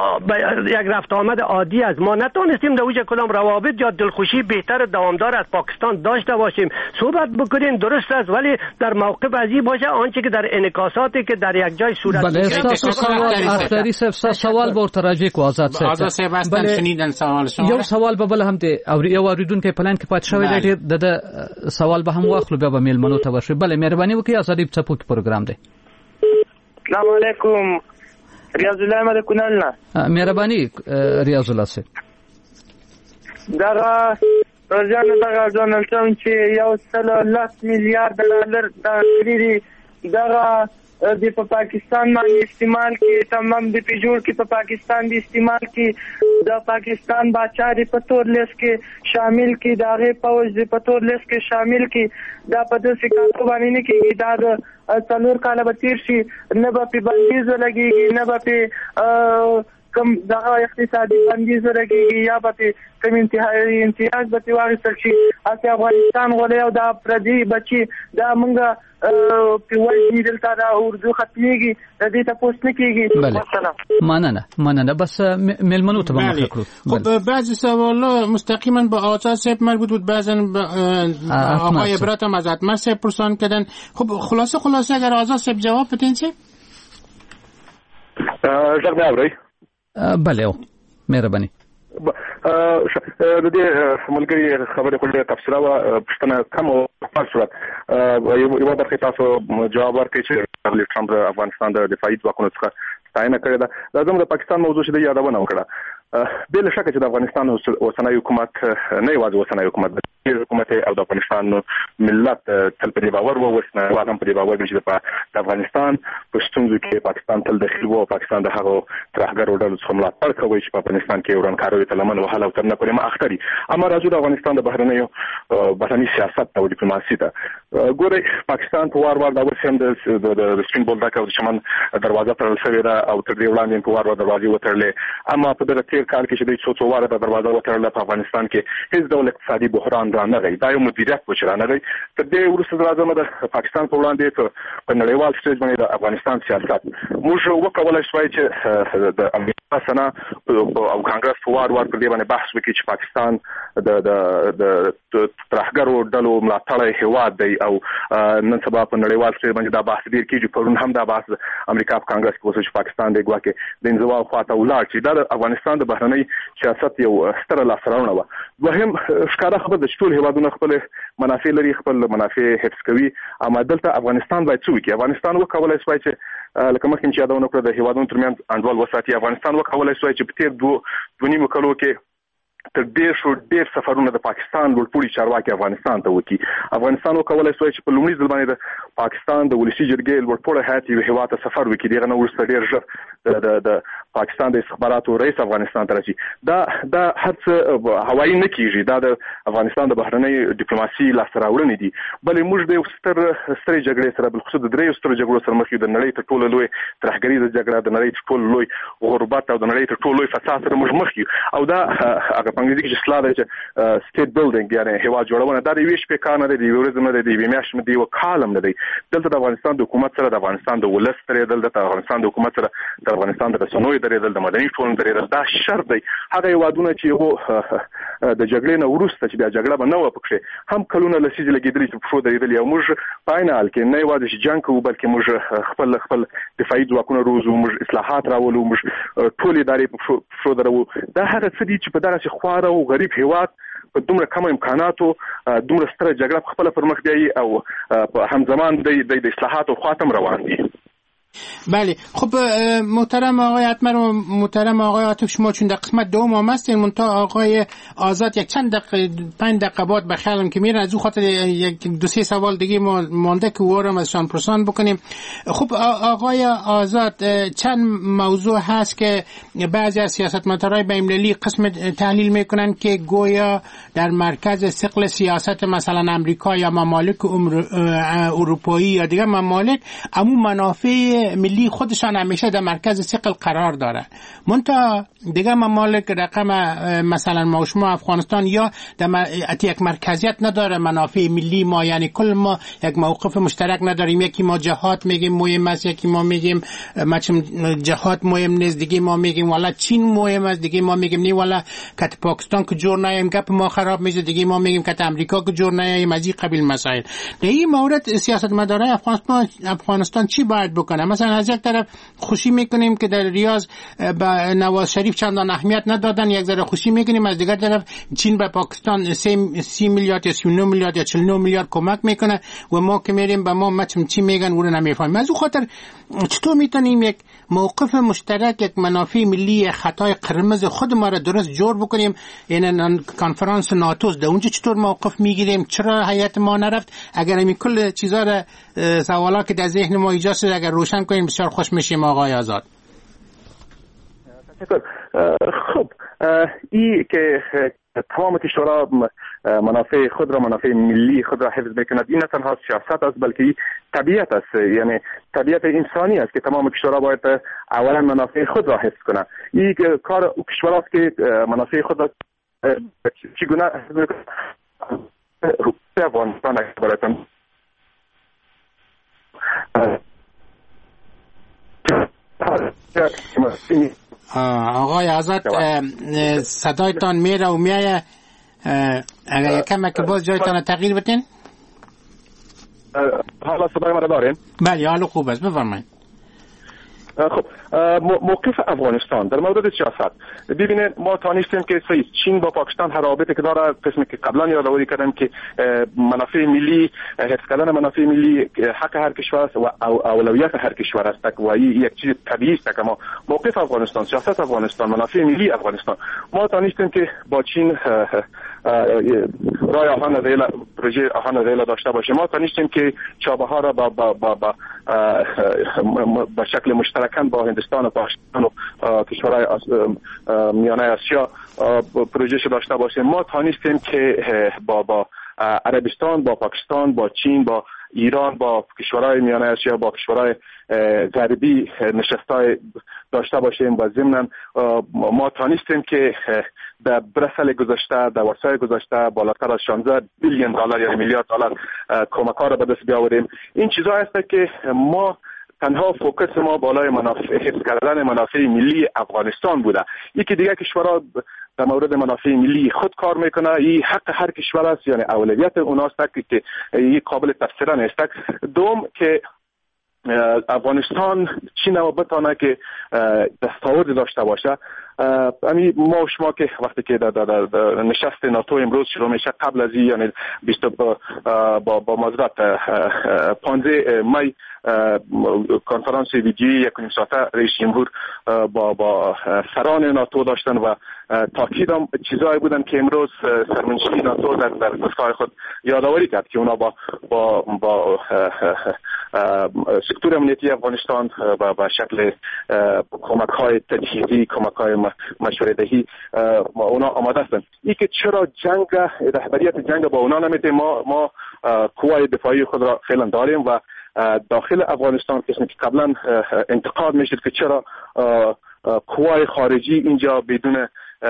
یک رفت آمد عادی است. ما نتونستیم در اوج کدام روابط یا دلخوشی بهتر دوامدار از پاکستان داشته باشیم. صحبت بکنین درست است ولی در موقف ازی باشه آنچه که در انعکاساتی که در یک جای صورت بله استاسو سوال اختری صاحب سوال به تراجع کو آزاد صاحب آزاد صاحب استن شنیدن سوال شما یو سوال به بل هم دی او یو اوریدونکو پلان کې پات شوی دی د سوال به هم واخلو بیا به میل منو ته ورشي. بله مهرباني وکړئ آزادی پڅپوک پروګرام دی. السلام علیکم ریاض الله احمد کونلنا مهرباني ریاض الله صاحب دغه ورجان دغه ډونالد ټرمپ چې یو سل لس میلیارډ ډالر د کړي دغه د په پاکستان باندې استعمال کې تمام د پیجوړ کې په پاکستان دی استعمال کې د پاکستان بادشاہ په تور لیست کې شامل کې دغه پوز په تور لیست کې شامل کې دا په داسې کارو باندې نه کې دا د څلور کاله به تیر شي نه به په بندیز لګي نه به په کم دغه اقتصادي بندیز لګي یا به کم انتهایی امتیاز به واغستل شي. اته افغانستان غوړې او دا پردي بچي دا مونږه په وایي دلته دا اردو ختميږي د دې تاسو نه کېږي. مننه مننه بس ملمنو ته به کړو. خب بعضی سوالا مستقیما با آزاد صاحب مربوط بود بعضن آقای ابراهیم هم از اتمر صاحب پرسان کردن. خب خلاصه خلاصه اگر آزاد صاحب جواب بدین چه؟ ژغ اوري بله او مهرباني د دې ملګری خبرې کولې تفصیلا او پښتنه کم او په صورت یو برخه تاسو جواب ورکړئ چې ټرمپ افغانستان د دفاعي ځواکونو څخه ستاینه کړې ده. دا زموږ د پاکستان موضوع چې د یادونه وکړه بل شکه چې د افغانستان اوسنۍ حکومت نه یوازې اوسنۍ حکومت د حکومت او د افغانستان ملت تل په دې باور وو وسنه واغم په دې باور چې د افغانستان په ستونزو کې پاکستان تل دخیل وو. پاکستان د هغو ترهګرو ډلو څخه ملاتړ کوي چې په افغانستان کې ورانکاروي ته لمن وهله او تر نه پورې ما اختري. اما راځو د افغانستان د بهرنیو بهرني سیاست او ډیپلوماسي ته ګوري. پاکستان په وار وار د وسیم د د سپین بولدک او د چمن دروازه تړل شوې ده او تر دې وړاندې په وار وار دروازې وتړلې. اما په دغه تیر کال کې چې د څو څو واره د دروازه وتړل په افغانستان کې هیڅ ډول اقتصادي بحران را نه غي. دا یو مدیریت و چې را نه غي. تر دې وروسته راځم د پاکستان په وړاندې په نړیوال سټیج باندې د افغانستان سیاست موږ وکولای شو چې د امریکا سنا او کانګرس په وار وار په دې باندې بحث وکړي چې پاکستان د د د ترهګرو ډلو ملاتړی هیواد دی او نن سبا په نړیوال سټیج باندې دا بحث ډیر کیږي. پرون هم دا بحث امریکا په کانګرس کې وشو چې پاکستان د ګواکې د انزوا خواته ولاړ چې د افغانستان د بهرنی سیاست یو ستره لاسرونه و. دوهم ښکارا خبر د ټول هیوادونو خپل منافع لري، خپل منافع حفظ کوي. اما دلته افغانستان باید څه وکړي؟ افغانستان وکولای شي چې لکه مخکې چې یادونه کړو د هیوادونو ترمنځ انډول وساتي. افغانستان وکولای شي چې په تیر دوه دوه نیمو کلو کې تر ډیر شو ډیر سفرونه د پاکستان لوړپوړي چارواکي افغانستان ته وکړي. افغانستان وکولای شي چې په لومړي ځل باندې د پاکستان د ولسی جرګې لوړپوړي هیئت یو هیواد ته سفر وکړي. دغه نو ورسته ډیر ژر د د پاکستان د استخباراتو رئیس افغانستان ته راځي. دا دا هڅه هوایي نه کیږي. دا د افغانستان د بهرنۍ ډیپلوماسي لاسته راوړنې دي. بلې موږ د یو ستر سترې جګړې سره بل خصوص د درې سترو جګړو سره مخ یو. د نړۍ تر ټولو لوی ترهګریزه جګړه، د نړۍ تر ټولو لوی غربت او د نړۍ تر ټولو لوی فساد سره موږ مخ یو. او دا هغه په انګلیسي کې اصطلاح ده چې سټیټ بلډینګ یعنی هیواد جوړونه. دا د یوې شپې کار نه دی، د یوې ورځې نه دی، د یوې میاشتې نه دی، یو کال نه دی. دلته د افغانستان د حکومت سره د افغانستان د ولس سره دلته د افغانستان د حکومت سره د افغانستان د رسنوي درېدل، د مدني ټولنې درېدل دا شرط دی. هغه هیوادونه چې یو د جګړې نه وروسته چې بیا جګړه به نه و پکې هم کلونه لسیږي لګېدلي چې پښو درېدلي. او موږ په عین حال کې نه یوازې چې جنګ کوو بلکې موږ خپل خپل دفاعي ځواکونه روزو، موږ اصلاحات راولو، موږ ټولې ادارې په پښو درو. دا هغه څه دي چې په دغسې خواره او غریب هیواد په دومره کم امکاناتو دومره ستره جګړه په خپله پر مخ بیایي او همزمان د اصلاحاتو خواته روان دي. بله خب محترم آقای اتمر و محترم آقای عاطف، شما چون در قسمت دوم هم هستین منتها آقای آزاد یک چند دقیقه پنج دقیقه بعد به خیالم که میرن از او خاطر یک دو سه سوال دیگه ما مانده که وارم ازشان پرسان بکنیم. خب آقای آزاد چند موضوع هست که بعضی از سیاستمدارای بین‌المللی قسم تحلیل میکنن که گویا در مرکز ثقل سیاست مثلا امریکا یا ممالک اروپایی یا دیگر ممالک عموم منافع ملی خودشان همیشه در مرکز ثقل قرار داره. منتها دیگه ممالک رقم مثلا ما و شما افغانستان یا در یک مرکزیت نداره منافع ملی ما، یعنی کل ما یک موقف مشترک نداریم. یکی ما جهاد میگیم مهم است، یکی ما میگیم مچم جهاد مهم نیست، دیگه ما میگیم والا چین مهم است، دیگه ما میگیم نه والا کت پاکستان که جور نیم گپ ما خراب میشه، دیگه ما میگیم کت امریکا که جور نیم از این قبیل مسائل. در این مورد سیاستمدارای افغانستان افغانستان چی باید بکنه؟ مثلا از یک طرف خوشی میکنیم که در ریاض به نواز شریف چندان اهمیت ندادن، یک ذره خوشی میکنیم از دیگر طرف چین به پاکستان سی میلیارد یا سی و نه میلیارد یا چهل و نه میلیارد کمک میکنه و ما که میریم به ما مچم چی میگن اون نمیفهمیم. از اون خاطر چطور میتونیم یک موقف مشترک، یک منافع ملی خطای قرمز خود ما را درست جور بکنیم؟ این کنفرانس ناتو ده اونجا چطور موقف میگیریم؟ چرا هیئت ما نرفت؟ اگر این کل چیزا را سوالا که در ذهن ما ایجاد شده اگر روشن کنیم بسیار خوش میشیم. آقای آزاد. خب ای که تمام کشورها منافع خود را منافع ملی خود را حفظ میکند، این نه تنها سیاست است بلکه طبیعت است، یعنی طبیعت انسانی است که تمام کشورها باید اولا منافع خود را حفظ کنند. این کار کشورها است که منافع خود را چگونه حفظ میکنند. افغانستان برایتان آقای آزاد صدایتان میره و میایه، اگر یکم که باز جایتان تغییر بتین. حالا صدای مرا دارین؟ بله حالا خوب است، بفرمایید. خب موقف افغانستان در مورد سیاست. ببینید ما تانستیم که چین با پاکستان هر رابطه که داره، قسمی که قبلا یادآوری کردم که منافع ملی، حفظ کردن منافع ملی حق هر کشور است و اولویت هر کشور است و این یک چیز طبیعی است که ما موقف افغانستان، سیاست افغانستان، منافع ملی افغانستان، ما تانستیم که با چین رای آهن ریل، پروژه آهن ریل داشته باشیم. ما تانستیم که چابهار را با با با با, با شکل مشترکاً با هندوستان و پاکستان و کشورهای میانه آسیا پروژه داشته باشیم. ما تانستیم که با با عربستان، با پاکستان، با چین، با ایران، با کشورهای میانه آسیا، با کشورهای غربی نشستای داشته باشیم و ضمناً ما تانستیم که در برسل گذشته، در ورسای گذشته بالاتر از شانزده بیلیون دلار یعنی میلیارد دلار کمک‌ها را به دست بیاوریم. این چیزا است که ما تنها فوکس ما بالای منافع، حفظ کردن منافع ملی افغانستان بوده. یکی دیگه کشورها در مورد منافع ملی خود کار میکنه، این حق هر کشور است، یعنی اولویت اوناست که این قابل تفسیر نیست. دوم که افغانستان چی نما بتانه که دستاورد داشته باشه. امی ما و شما که وقتی که در, در, در نشست ناتو امروز شروع میشه، قبل از این یعنی بیست با با, با مازرات پانزده می کنفرانس ویدیویی یک نیم ساعته رئیس جمهور با با سران ناتو داشتن و تاکید هم چیزایی بودن که امروز سرمنشی ناتو در در گفتگوهای خود یادآوری کرد که اونا با با با سکتور امنیتی افغانستان و به شکل کمک‌های تجهیزی، کمک‌های مشورت دهی اونا آماده هستند. این که چرا جنگ، رهبریت جنگ با اونا نمیده، ما ما قوای دفاعی خود را فعلا داریم و داخل افغانستان قسمی که قبلا انتقاد میشد که چرا قوای خارجی اینجا بدون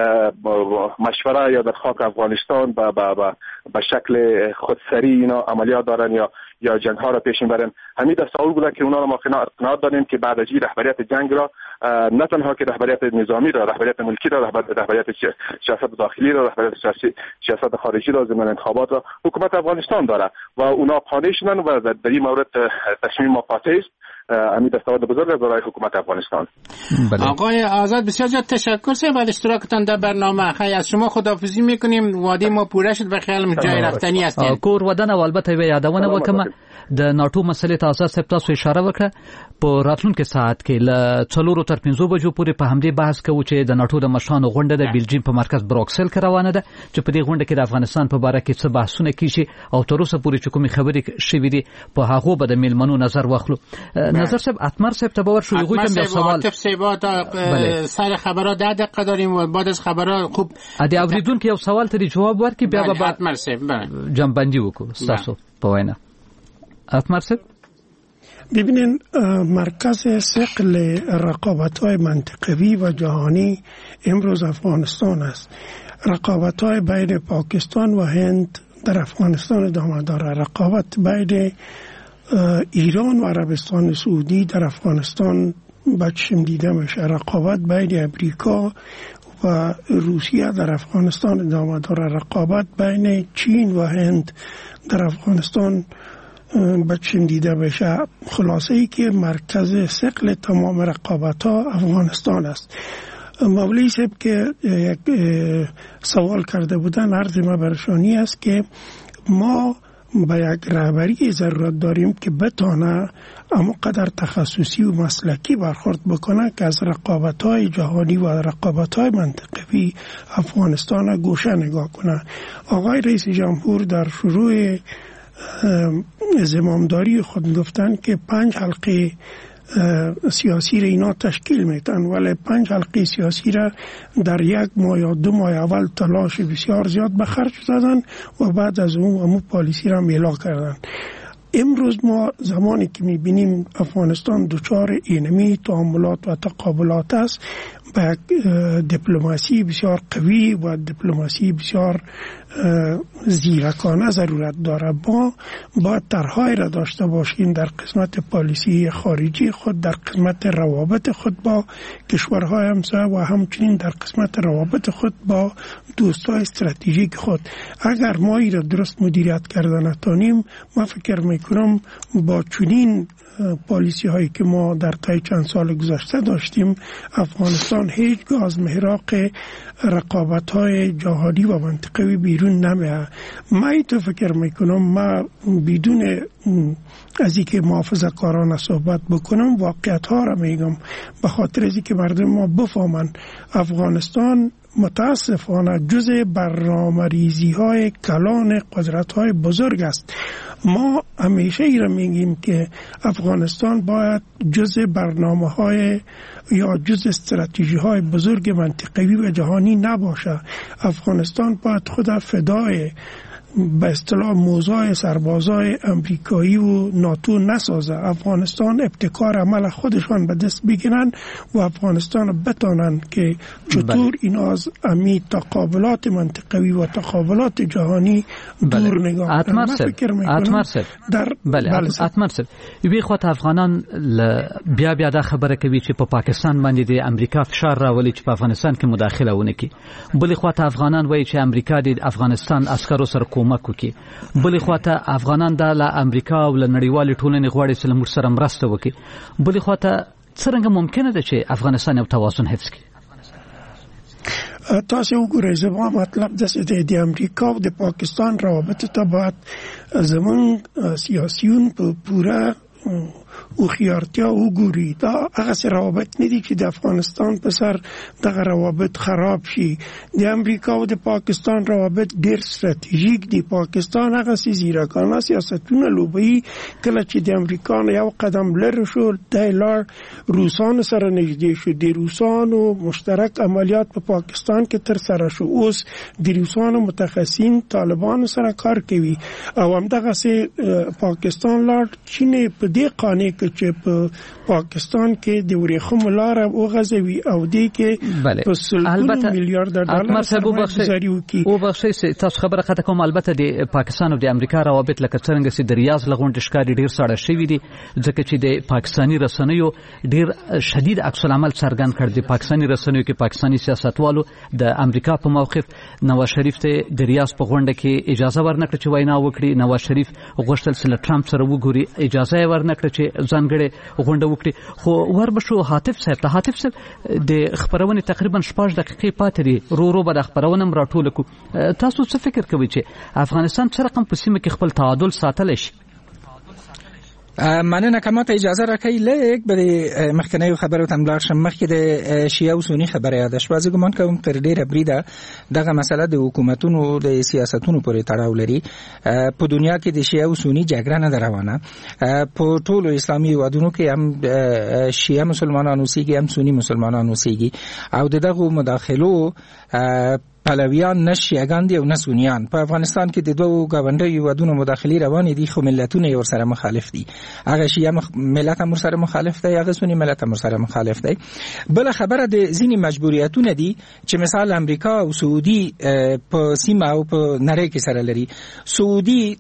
مشوره یا در خاک افغانستان با با با به شکل خودسری اینا عملیات دارن یا یا جنگ ها را پیش میبرن. همین دستور بوده که اونا را ما قناعت داریم که بعد از این رهبریت جنگ را نه تنها که رهبریت نظامی را، رهبریت ملکی را، رهبریت سیاست داخلی را، رهبریت سیاست خارجی را، ضمن انتخابات را حکومت افغانستان داره و اونا قانع شدن و در این مورد تصمیم ما قاطع است. همین دستاورد بزرگ برای حکومت افغانستان. بله. آقای آزاد بسیار زیاد تشکر سه بعد اشتراکتان در برنامه. خیلی از شما خداحافظی میکنیم. وعده ما پوره شد و خیالم جای رفتنی هستین. کور ودان او البته به یادونه وکم د ناتو مسلې تاسو سپ تاسو اشاره وکړه په راتلونکي ساعت کې ل څلورو تر پنځو بجو پورې په همدې بحث کوو چې د ناتو د مشرانو غونډه د بلجیم په مرکز بروکسل کې روانه ده چې په دې غونډه کې د افغانستان په اړه کې څه بحثونه کیږي او تر اوسه پورې چې کومې خبرې شوې دي په هغه به د میلمنو نظر واخلو. نظر صاحب اتمر صاحب ته باور شو یو کوم سوال عاطف صاحب سر خبرات ده دقیقه داریم و بعد از خبرات خوب ادي اوریدونکو یو سوال ته جواب ورکړي بیا به اتمر صاحب جنبندي وکړو تاسو په وینا. اتمر صاحب ببینین مرکز ثقل رقابت‌های منطقوی و جهانی امروز افغانستان است. رقابت‌های بین پاکستان و هند در افغانستان ادامه دارد. رقابت بین ایران و عربستان سعودی در افغانستان بچشم دیده میشه. رقابت بین امریکا و روسیه در افغانستان ادامه دارد. رقابت بین چین و هند در افغانستان بچشم دیده بشه. خلاصه ای که مرکز ثقل تمام رقابت ها افغانستان است. مولوی صاحب که یک سوال کرده بودن عرض ما برشانی است که ما با یک رهبری ضرورت داریم که بتانه اما قدر تخصصی و مسلکی برخورد بکنه که از رقابت‌های جهانی و رقابت‌های منطقوی افغانستان گوشه نگاه کنه. آقای رئیس جمهور در شروع زمامداری خود گفتن که پنج حلقه سیاسی را اینا تشکیل میتن، ولی پنج حلقه سیاسی را در یک ماه یا دو ماه اول تلاش بسیار زیاد به خرج دادن و بعد از اون همون پالیسی را میلا کردن. امروز ما زمانی که میبینیم افغانستان دچار اینمی تعاملات و تقابلات است، با دیپلماسی بسیار قوی و دیپلماسی بسیار زیرکانه ضرورت داره. با با طرح‌های را داشته باشیم در قسمت پالیسی خارجی خود، در قسمت روابط خود با کشورهای همسایه و همچنین در قسمت روابط خود با دوستای استراتژیک خود. اگر ما این را درست مدیریت کرده نتانیم، ما فکر میکنم با چنین پالیسی هایی که ما در طی چند سال گذشته داشتیم، افغانستان هیچگاه از محراق رقابت های جهادی و منطقوی بیرون نمیه. من تو فکر میکنم، ما بدون از اینکه محافظه کارانه صحبت بکنم واقعیت ها را میگم، به خاطر از اینکه مردم ما بفهمن افغانستان متاسفانه جزء برنامه‌ریزی های کلان قدرت های بزرگ است. ما همیشه ای را میگیم که افغانستان باید جزء برنامه های یا جزء استراتژی های بزرگ منطقوی و جهانی نباشه. افغانستان باید خود فدای به اصطلاح موضوع سربازای امریکایی و ناتو نسازه. افغانستان ابتکار عمل خودشان به دست بگیرن و افغانستان بتانن که چطور این از امی تقابلات منطقوی و تقابلات جهانی دور نگاه کنن. من فکر میکنم در بله اتمرسب یوی خواهد افغانان بیا بیا دا خبره کوي چې په پاکستان باندې د امریکا فشار راولي چې په افغانستان کې مداخله ونکړي. بلې خواته افغانان وایي چې امریکا د افغانستان عسکرو سره کومک وکړي. بلې خواته افغانان د امریکا او له نړیوالې ټولنې غواړي چې موږ سره مرسته وکړي. بلې خواته څنګه ممکنه ده چې افغانستان یو توازن حفظ کړي؟ تاسو وګورئ، زما مطلب داسې دی د امریکا او د پاکستان روابط ته باید زمون سیاسیون په پوره او خیارتیا وګوري. دا هغه روابط نه دي چې د افغانستان په سر دغه روابط خراب شي. د امریکا او د پاکستان روابط ډېر ستراتیژیک دي. پاکستان هغه سي زیرکانه سیاستونه لوبي، کله چې د امریکا یو قدم لري شو د لار روسانو سره نږدې شو. د روسانو مشترک عملیات په پا پاکستان کې تر سره شو. اوس د روسانو متخصصین طالبانو سره کار کوي او همدغه سي پاکستان لار چین په دې قانې چې په پاکستان کې د ورېخم لار او غزوي او دې کې په سلګونو میلیارډ ډالر سرمایه‌گذاري وکړي. او بخښي تاسو خبره خاطر کوم. البته د پاکستان او د امریکا روابط لکه څنګه چې د ریاض لغون ډشکاري ډیر ساړه شوی دي، ځکه چې د پاکستاني رسنیو ډیر شدید عکس العمل څرګند کړ. د پاکستاني رسنیو کې پاکستاني سیاستوالو د امریکا په موقف نواز شریف ته د ریاض په غونډه کې اجازه ورنکړه چې وینا وکړي. نواز شریف غوښتل چې له ټرمپ سره وګوري، اجازه یې ورنکړه چې ځانګړې غونډه وکړي. خو وربشو حاتف صاحب ته حاتف صاحب د خبرونه تقریبا شپږ دقیقې پاتې دي، رو رو به د خبرونه راټول کو. تاسو څه فکر کوئ چې افغانستان څه رقم په سیمه کې خپل تعادل ساتلی شي؟ مننه که ما ته اجازه راکړئ لږ به مخکنیو خبرو ته ملاړ شم. مخکې د شیعه او سني خبره یاده شوه. زه ګمان کوم تر ډېره بریده دغه مسله د حکومتونو د سیاستونو پورې تړاو لري. په دنیا کې د شیعه او سني جګړه نه ده روانه. په ټولو اسلامي هېوادونو کې هم شیعه مسلمانان اوسېږي هم سني مسلمانان اوسېږي او د دغو مداخلو پلویان نه شیعهګان دي او نه سنیان. په افغانستان کې د دوو ګاونډیو هېوادونو مداخلې روانې دي، خو ملتونه یې ورسره مخالف دي. هغه شیعه ملت هم ورسره مخالف دی، هغه سني ملت هم ورسره مخالف دی. بله خبره د ځینې مجبوریتونه دي چې مثال امریکا او سعودي په سیمه او په نړۍ کې سره لري. سعودي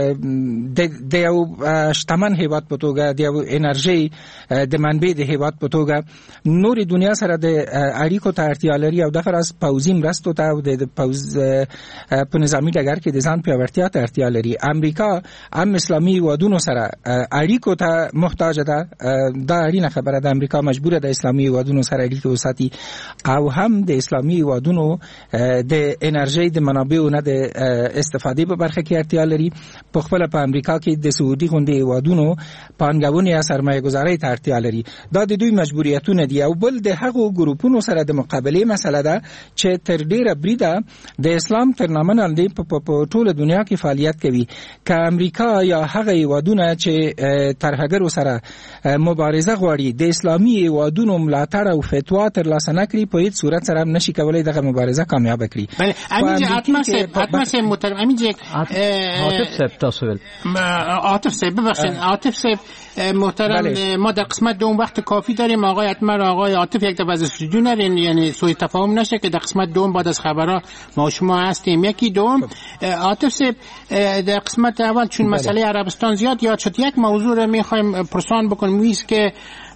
د یو شتمن هېواد په توګه، د یو انرژۍ د منبع د هېواد په توګه نورې دنیا سره د اړیکو ته اړتیا لري او دغه راز پوځي مرستو ته او د پوز په نظامی ډګر کې د ځان پیاوړتیا ته اړتیا لري. امریکا هم اسلامي هېوادونو سره اړیکو ته محتاج ده. دا اړینه خبره ده. امریکا مجبوره ده اسلامي هېوادونو سره اړیکې وساتي او هم د اسلامي هېوادونو د انرژۍ د منابعو نه د استفادې په برخه کې اړتیا لري. په خپله په امریکا کې د سعودي غوندې هېوادونو پانګونې یا سرمایه‌ګذارۍ ته اړتیا لري. دا د دوی مجبوریتونه دي. او بل د هغو ګروپونو سره د مقابلې مسله ده چې تر ډېره بریده د اسلام تر نامه لاندې په ټوله دنیا کې فعالیت کوي. که امریکا یا هغه هېوادونه چې ترهګرو سره مبارزه غواړي د اسلامي هېوادونو ملاتړ او فتوا ترلاسه نه کړي، په هیڅ صورت سره هم نشي کولی دغه مبارزه کامیابه کړي. بله امینجا حتما صاحب حتما صاحب محترم امینجا عاطف صاحب تاسو ول عاطف صاحب ببخشید عاطف صاحب محترم، ما در قسمت دوم وقت کافی داریم. آقای حتما آقای عاطف یک دفعه از استودیو نرین، یعنی سوء تفاهم نشه که در قسمت دوم بعد از خبرها ما شما هستیم. یکی دوم عاطف صاحب در قسمت اول چون مسئله عربستان زیاد یاد شد، یک موضوع رو میخوایم پرسان بکنیم، ویست که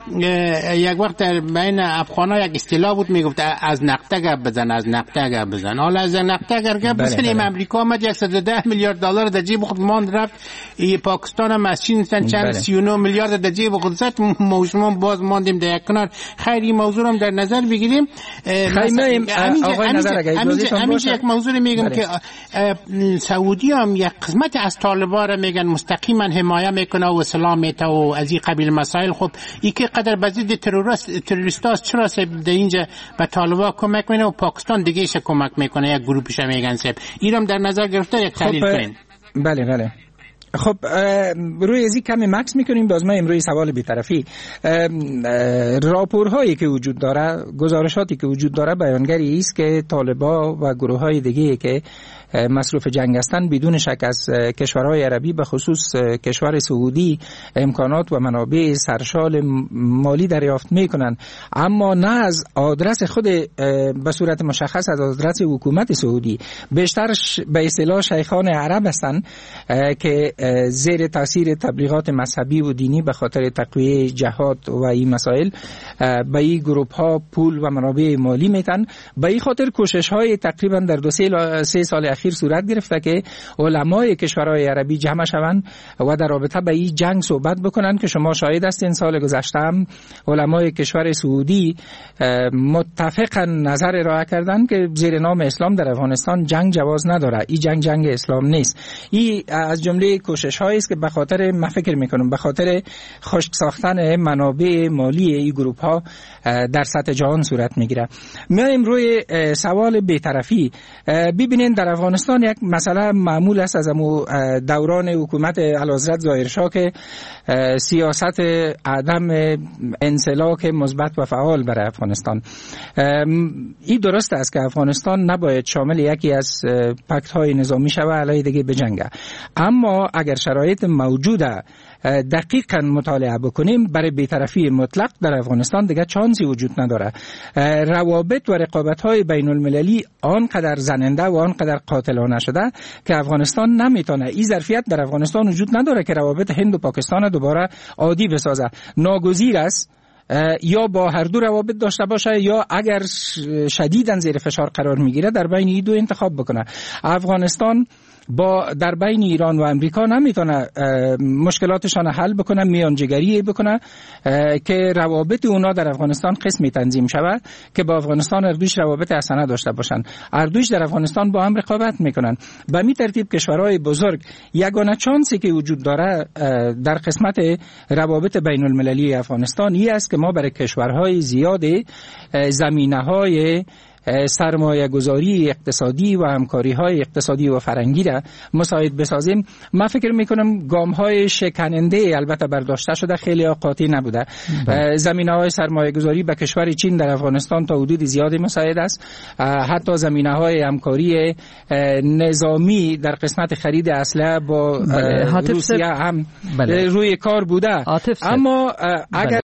یک وقت بین افغانا یک اصطلاح بود میگفت از نقطه گپ بزن از نقطه گپ بزن. حالا از نقطه گپ بزنیم امریکا آمد صد و ده میلیارد دلار در جیب خود ماند رفت. پاکستان هم از چین چند سی و نه میلیارد در جیب خود زد. ما شما باز ماندیم در یک کنار. خیر این موضوع هم در نظر بگیریم. خیلی آقای نظر اگه اجازه باشه یک موضوع میگم که سعودی هم یک قسمت از طالبان را میگن مستقیما حمایت میکنه و سلام میته و از این قبیل مسائل. خب این که قدر بزید تروریست تروریستاست چرا در اینجا به طالبان کمک میکنه و پاکستان دیگه ایش کمک میکنه یک گروپش میگن سب اینم در نظر گرفته یک تحلیل کنین. بله بله. خب روی ازی کمی مکس میکنیم. باز ما امروز سوال بی‌طرفی راپورهایی که وجود داره، گزارشاتی که وجود داره بیانگری است که طالبان و گروه های دیگه که مصروف جنگ هستند بدون شک از کشورهای عربی به خصوص کشور سعودی امکانات و منابع سرشال مالی دریافت میکنن، اما نه از آدرس خود به صورت مشخص از آدرس حکومت سعودی. بیشتر به اصطلاح شیخان عرب هستند که زیر تاثیر تبلیغات مذهبی و دینی به خاطر تقویه جهاد و این مسائل به این گروپ ها پول و منابع مالی میتن. به این خاطر کوشش های تقریبا در دو سه سال اخیر صورت گرفته که علمای کشورهای عربی جمع شوند و در رابطه به این جنگ صحبت بکنن که شما شاهد هستین سال گذشته هم علمای کشور سعودی متفقا نظر ارائه کردن که زیر نام اسلام در افغانستان جنگ جواز نداره. این جنگ جنگ اسلام نیست. این از جمله کوشش هایی است که به خاطر من فکر میکنم به خاطر خشک ساختن منابع مالی این گروپ ها در سطح جهان صورت میگیره. میایم روی سوال بی‌طرفی. ببینید در افغانستان یک مسئله معمول است از امو دوران حکومت اعلیحضرت ظاهرشاه که سیاست عدم انسلاک مثبت و فعال برای افغانستان. این درست است که افغانستان نباید شامل یکی از پکت های نظامی شود علیه دیگه بجنگه، اما اگر شرایط موجوده دقیقاً مطالعه بکنیم برای بی‌طرفی مطلق در افغانستان دیگه چانسی وجود نداره. روابط و رقابت‌های بین المللی آنقدر زننده و آنقدر قاتلانه شده که افغانستان نمیتونه، این ظرفیت در افغانستان وجود نداره که روابط هند و پاکستان دوباره عادی بسازه. ناگزیر است یا با هر دو روابط داشته باشه یا اگر شدیداً زیر فشار قرار میگیره در بین این دو انتخاب بکنه. افغانستان با در بین ایران و امریکا نمیتونه مشکلاتشان حل بکنه، میانجیگری بکنه که روابط اونا در افغانستان قسمی تنظیم شود که با افغانستان اردوش روابط حسنه داشته باشن. اردوش در افغانستان با هم رقابت میکنن. به می ترتیب کشورهای بزرگ یگانه چانسی که وجود داره در قسمت روابط بین المللی افغانستان این است که ما برای کشورهای زیاد زمینه‌های سرمایه گذاری اقتصادی و همکاری های اقتصادی و فرنگی را مساعد بسازیم. من فکر میکنم گام های شکننده البته برداشته شده، خیلی قاطع نبوده. زمینه های سرمایه گذاری به کشور چین در افغانستان تا حدود زیادی مساعد است. حتی زمینه های همکاری نظامی در قسمت خرید اسلحه با روسیه هم بله. روی کار بوده. اما اگر